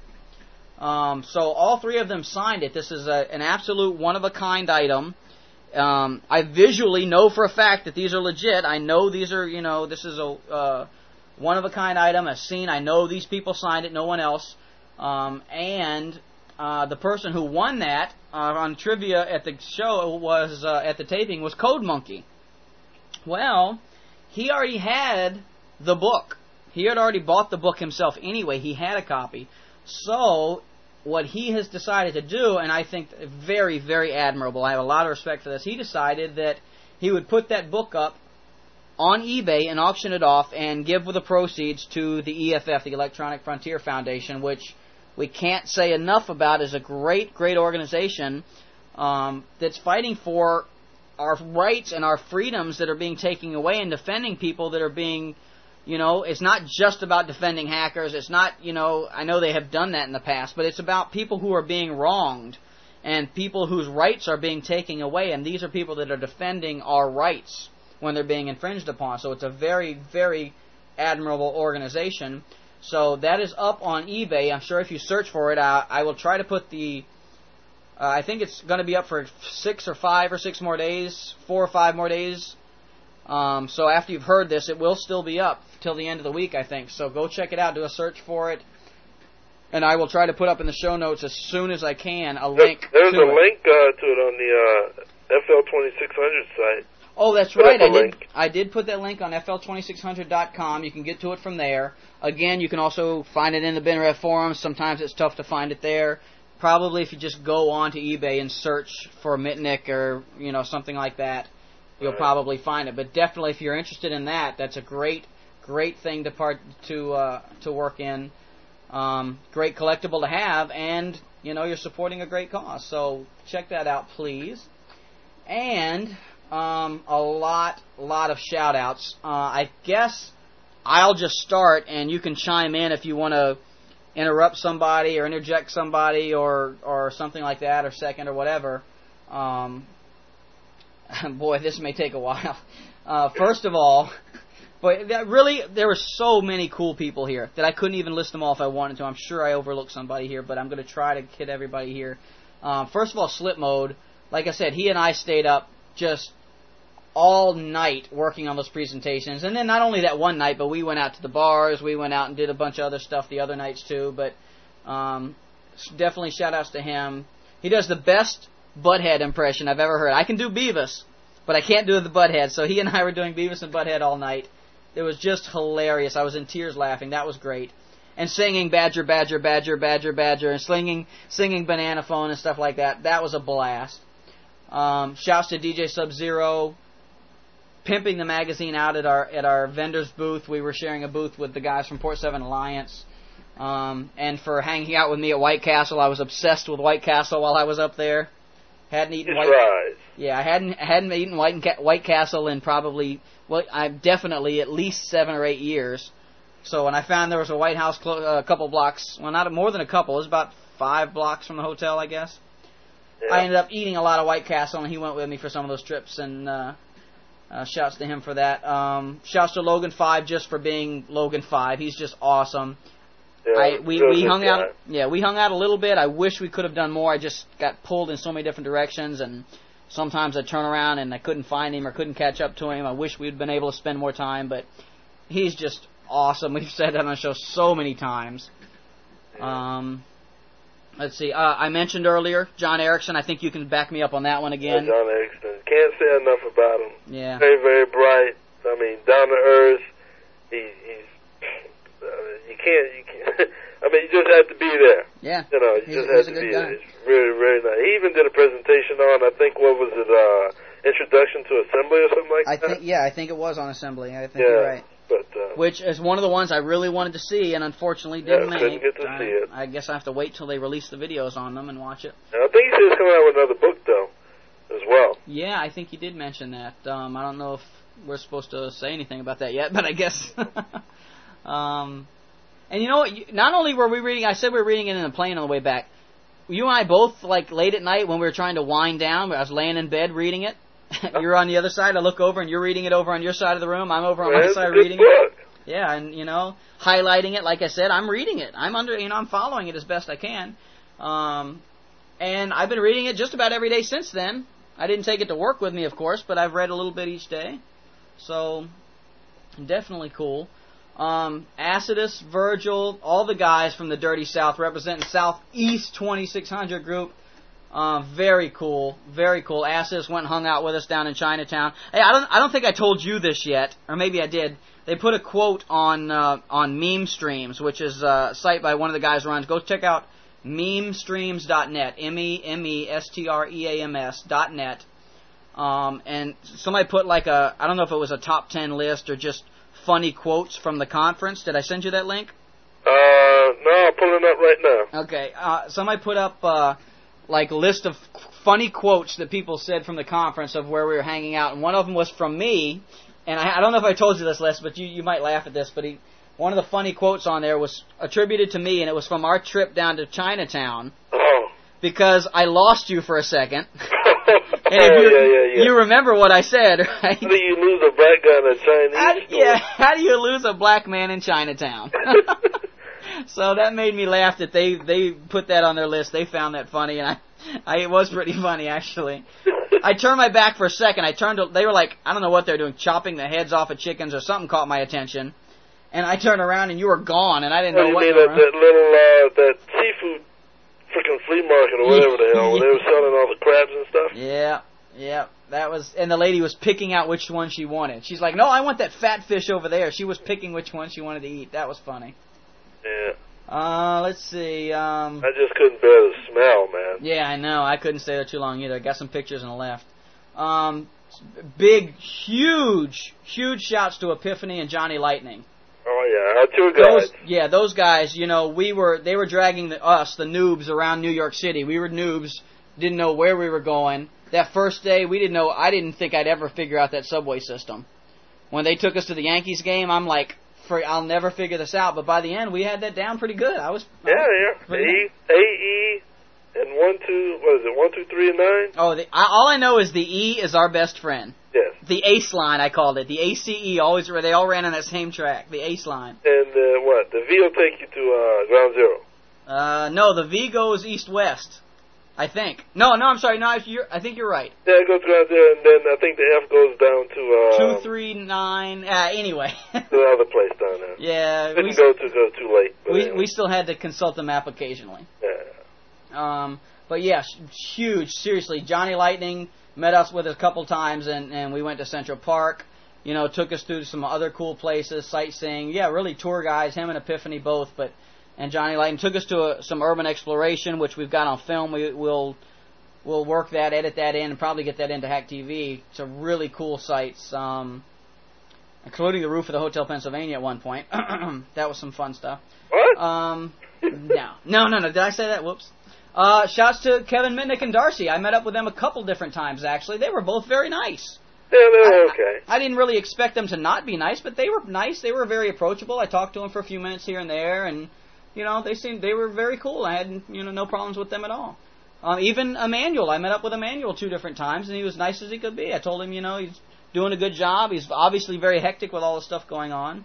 Um, so all three of them signed it. This is a, an absolute one-of-a-kind item. Um, I visually know for a fact that these are legit. I know these are, you know, this is a uh, one-of-a-kind item. I've seen, I know these people signed it, no one else. Um, and uh, the person who won that uh, on trivia at the show was, uh, at the taping, was Code Monkey. Well, he already had the book. He had already bought the book himself anyway. He had a copy. So what he has decided to do, and I think very, very admirable, I have a lot of respect for this, he decided that he would put that book up on eBay and auction it off and give the proceeds to the E F F, the Electronic Frontier Foundation, which we can't say enough about, is a great, great organization um, that's fighting for our rights and our freedoms that are being taken away and defending people that are being, you know, it's not just about defending hackers. It's not, you know, I know they have done that in the past, but it's about people who are being wronged and people whose rights are being taken away, and these are people that are defending our rights when they're being infringed upon. So it's a very, very admirable organization. So that is up on eBay. I'm sure if you search for it, I, I will try to put the Uh, I think it's going to be up for six or five or six more days, four or five more days. Um, so after you've heard this, it will still be up till the end of the week, I think. So go check it out. Do a search for it. And I will try to put up in the show notes as soon as I can a link There's to a it. link uh, to it on the uh, F L twenty-six hundred site. Oh, that's Put right. up I a did. link. I did put that link on F L twenty-six hundred dot com. You can get to it from there. Again, you can also find it in the BenRev forums. Sometimes it's tough to find it there. Probably if you just go on to eBay and search for Mitnick or, you know, something like that, you'll Right. probably find it. But definitely, if you're interested in that, that's a great, great thing to part to uh, to work in. Um, great collectible to have, and you know, you're supporting a great cause. So check that out, please. And um, a lot, lot of shout outs. Uh, I guess I'll just start, and you can chime in if you want to interrupt somebody or interject somebody or or something like that, or second or whatever. Um, boy, this may take a while. Uh, first of all, but that really, there were so many cool people here that I couldn't even list them all if I wanted to. I'm sure I overlooked somebody here, but I'm going to try to hit everybody here. Um, first of all, Slip Mode. Like I said, he and I stayed up just all night working on those presentations. And then not only that one night, but we went out to the bars, we went out and did a bunch of other stuff the other nights too. But um, definitely shout outs to him. He does the best Butthead impression I've ever heard. I can do Beavis, but I can't do the Butthead. So he and I were doing Beavis and Butthead all night. It was just hilarious. I was in tears laughing. That was great. And singing Badger, Badger, Badger, Badger, Badger, and singing, singing Banana Phone and stuff like that. That was a blast. Um, shouts to D J Sub-Zero, pimping the magazine out at our at our vendor's booth. We were sharing a booth with the guys from Port Seven Alliance. Um, and for hanging out with me at White Castle, I was obsessed with White Castle while I was up there. Hadn't eaten It's White. right. Yeah, I hadn't hadn't eaten White and Ca- White Castle in probably well, I definitely at least seven or eight years. So when I found there was a White House clo- a couple blocks, well, not more than a couple, it was about five blocks from the hotel, I guess. Yeah. I ended up eating a lot of White Castle, and he went with me for some of those trips, and uh, uh, shouts to him for that. Um, shouts to Logan Five just for being Logan Five. He's just awesome. Yeah, I we real we good hung guy. out. Yeah, we hung out a little bit. I wish we could have done more. I just got pulled in so many different directions, and sometimes I'd turn around and I couldn't find him or couldn't catch up to him. I wish we'd been able to spend more time, but he's just awesome. We've said that on the show so many times. Um, let's see. Uh, I mentioned earlier John Erickson. I think you can back me up on that one Yeah, again. John Erickson. Can't say enough about him. Yeah. Very, very bright. I mean, down to earth. He, he's. Uh, you can't. You can't. I mean, you just have to be there. Yeah. You know, you He's- just he's have a to good be guy. there. It's really, really nice. He even did a presentation on, I think, what was it, uh, Introduction to Assembly or something like I that? think yeah, I think it was on Assembly. I think yeah, you're right. but, uh, Which is one of the ones I really wanted to see, and unfortunately Yeah, didn't couldn't make. get to I, see it. I guess I have to wait till they release the videos on them and watch it. and I think he said he's coming out with another book, though, as well. Yeah, I think you did mention that. Um, I don't know if we're supposed to say anything about that yet, but I guess. um, and you know what? You- Not only were we reading, I said we were reading it in the plane on the way back. You and I both, like, late at night when we were trying to wind down, I was laying in bed reading it. You're on the other side. I look over and you're reading it over on your side of the room. I'm over on Man, my it's a side good reading it. book. Yeah, and, you know, highlighting it, like I said, I'm reading it. I'm under, you know, I'm following it as best I can. Um, and I've been reading it just about every day since then. I didn't take it to work with me, of course, but I've read a little bit each day. So, definitely cool. Um, Acidus, Virgil, all the guys from the Dirty South representing Southeast twenty-six hundred group. Uh, very cool, very cool. Acidus went and hung out with us down in Chinatown. Hey, I don't, I don't think I told you this yet, or maybe I did. They put a quote on uh, on Meme Streams, which is a site by one of the guys who runs. Go check out meme streams dot net, M E M E S T R E A M S dot net. Um, and somebody put like a, I don't know if it was a top ten list or just funny quotes from the conference. Did I send you that link? Uh, no, I'm pulling it up right now. Okay. Uh, somebody put up uh, like a list of funny quotes that people said from the conference of where we were hanging out, and one of them was from me. And I, I don't know if I told you this, Les, but you, you might laugh at this. But he, one of the funny quotes on there was attributed to me, and it was from our trip down to Chinatown. Oh. Because I lost you for a second. oh, And if you, yeah, yeah, yeah. you remember what I said, right? How do you lose a black guy in a Chinese How do, store? yeah, how do you lose a black man in Chinatown? So that made me laugh that they, they put that on their list. They found that funny, and I, I it was pretty funny, actually. I turned my back for a second. I turned to, they were like, I don't know what they're doing, chopping the heads off of chickens or something caught my attention. And I turned around and you were gone, and I didn't Oh, know you what mean you were that, that little, uh, that seafood freaking flea market or whatever the hell, where they were selling all the crabs and stuff? Yeah, yeah, that was, and the lady was picking out which one she wanted. She's like, no, I want that fat fish over there. She was picking which one she wanted to eat. That was funny. Yeah. Uh, let's see, um... I just couldn't bear the smell, man. yeah, I know. I couldn't stay there too long either. I got some pictures on the left. Um, big, huge, huge shouts to Epiphany and Johnny Lightning. Oh, yeah, our tour guides. Those, yeah, those guys, you know, we were, they were dragging the, us, the noobs, around New York City. We were noobs, didn't know where we were going. That first day, we didn't know, I didn't think I'd ever figure out that subway system. When they took us to the Yankees game, I'm like, for, I'll never figure this out. But by the end, we had that down pretty good. I was, I Yeah, was yeah. pretty A, A, E, and one, two, what is it, one, two, three, and nine? Oh, the, I, all I know is the E is our best friend. Yes. The Ace line, I called it. The A C E, always, they all ran on that same track. The Ace line. And uh, what? The V will take you to uh, ground zero. Uh, no, the V goes east-west. I think. No, no, I'm sorry. No, you're, I think you're right. Yeah, it goes to ground zero, and then I think the F goes down to... Uh, Two, three, nine. Uh, anyway. to the other place down there. Yeah. Didn't We, go to go too late. but we, anyway. we still had to consult the map occasionally. Yeah. Um, but yeah, huge. Seriously, Johnny Lightning met us with us a couple times, and, and we went to Central Park. You know, took us through some other cool places, sightseeing. Yeah, really tour guides, him and Epiphany both. But and Johnny Lightning took us to a, some urban exploration, which we've got on film. We, we'll we'll work that, edit that in, and probably get that into Hack T V. Some really cool sites, um, including the roof of the Hotel Pennsylvania at one point. That was some fun stuff. What? Um, no, no, no, no. Did I say that? Whoops. Uh, shouts to Kevin Mitnick and Darcy. I met up with them a couple different times, actually. They were both very nice. Yeah, they were I, okay. I, I didn't really expect them to not be nice, but they were nice. They were very approachable. I talked to them for a few minutes here and there, and, you know, they seemed, they were very cool. I had, you know, no problems with them at all. Um, even Emmanuel, I met up with Emmanuel two different times, and he was nice as he could be. I told him, you know, he's doing a good job. He's obviously very hectic with all the stuff going on.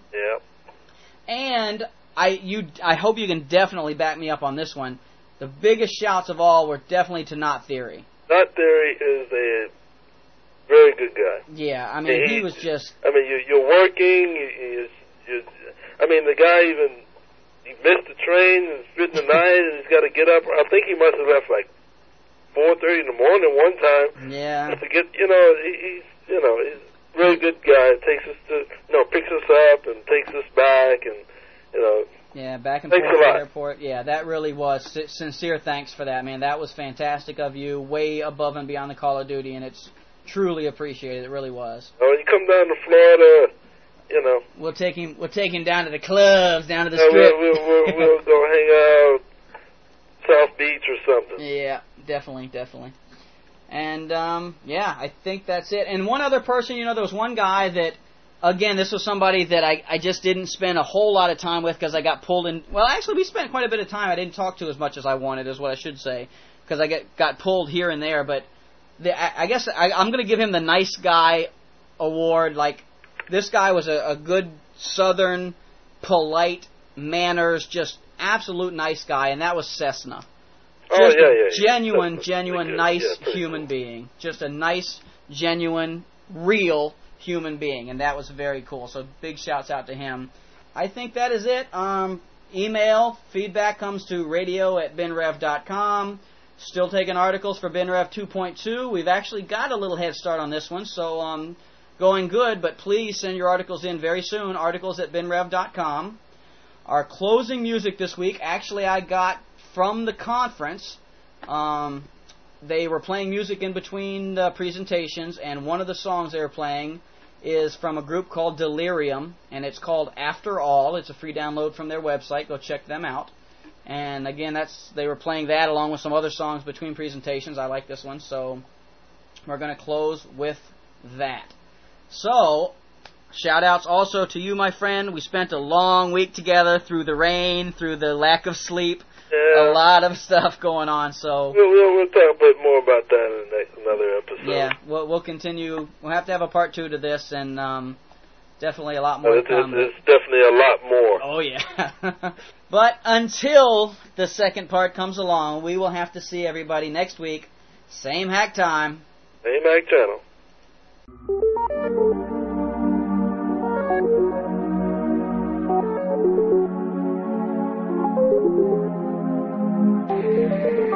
Yeah. And I, you, I hope you can definitely back me up on this one. The biggest shouts of all were definitely to Not Theory. Not Theory is a very good guy. Yeah, I mean, he, he was just... I mean, you, you're working, you, you, you, I mean, the guy even, he missed the train and spent the night, and he's got to get up. I think he must have left like four thirty in the morning one time. Yeah. To get, you know, he, he's, you know, he's a really good guy. Takes us to, you know, picks us up and takes us back, and, you know... Yeah, back and Thanks forth a to lot. the airport. Yeah, that really was si- sincere thanks for that, man. That was fantastic of you, way above and beyond the Call of Duty, and it's truly appreciated. It really was. When you come down to Florida, you know... We'll take him. We'll take him down to the clubs, down to the uh, strip. we'll, we'll, we'll, we'll go hang out South Beach or something. Yeah, definitely, definitely. And, um, yeah, I think that's it. And one other person, you know, there was one guy that... Again, this was somebody that I, I just didn't spend a whole lot of time with because I got pulled in. Well, actually, we spent quite a bit of time. I didn't talk to as much as I wanted, is what I should say, because I get, got pulled here and there. But the, I, I guess I, I'm going to give him the nice guy award. Like, this guy was a, a good Southern, polite, manners, just absolute nice guy, and that was Cessna. Just Oh, yeah, yeah. a genuine, That's genuine, pretty good. nice Yeah, pretty human cool. being. Just a nice, genuine, real human being, and that was very cool. So big shouts out to him. I think that is it. Um, email feedback comes to radio at benrev dot com. Still taking articles for BenRev two point two. We've actually got a little head start on this one, so um, going good. But please send your articles in very soon. Articles at benrev dot com. Our closing music this week, actually, I got from the conference. Um, they were playing music in between the presentations, and one of the songs they were playing is from a group called Delirium, and it's called After All. It's a free download from their website. Go check them out. And again, that's they were playing that along with some other songs between presentations. I like this one, so we're going to close with that. So, shout-outs also to you, my friend. We spent a long week together through the rain, through the lack of sleep. Yeah. A lot of stuff going on, so... We'll, we'll, we'll talk a bit more about that in the next, another episode. Yeah, we'll, we'll continue. We'll have to have a part two to this, and um, definitely a lot more Uh, to it's, come. it's, it's definitely a lot more. Oh, yeah. But until the second part comes along, we will have to see everybody next week. Same hack time. Hey, Mac Channel. Thank you.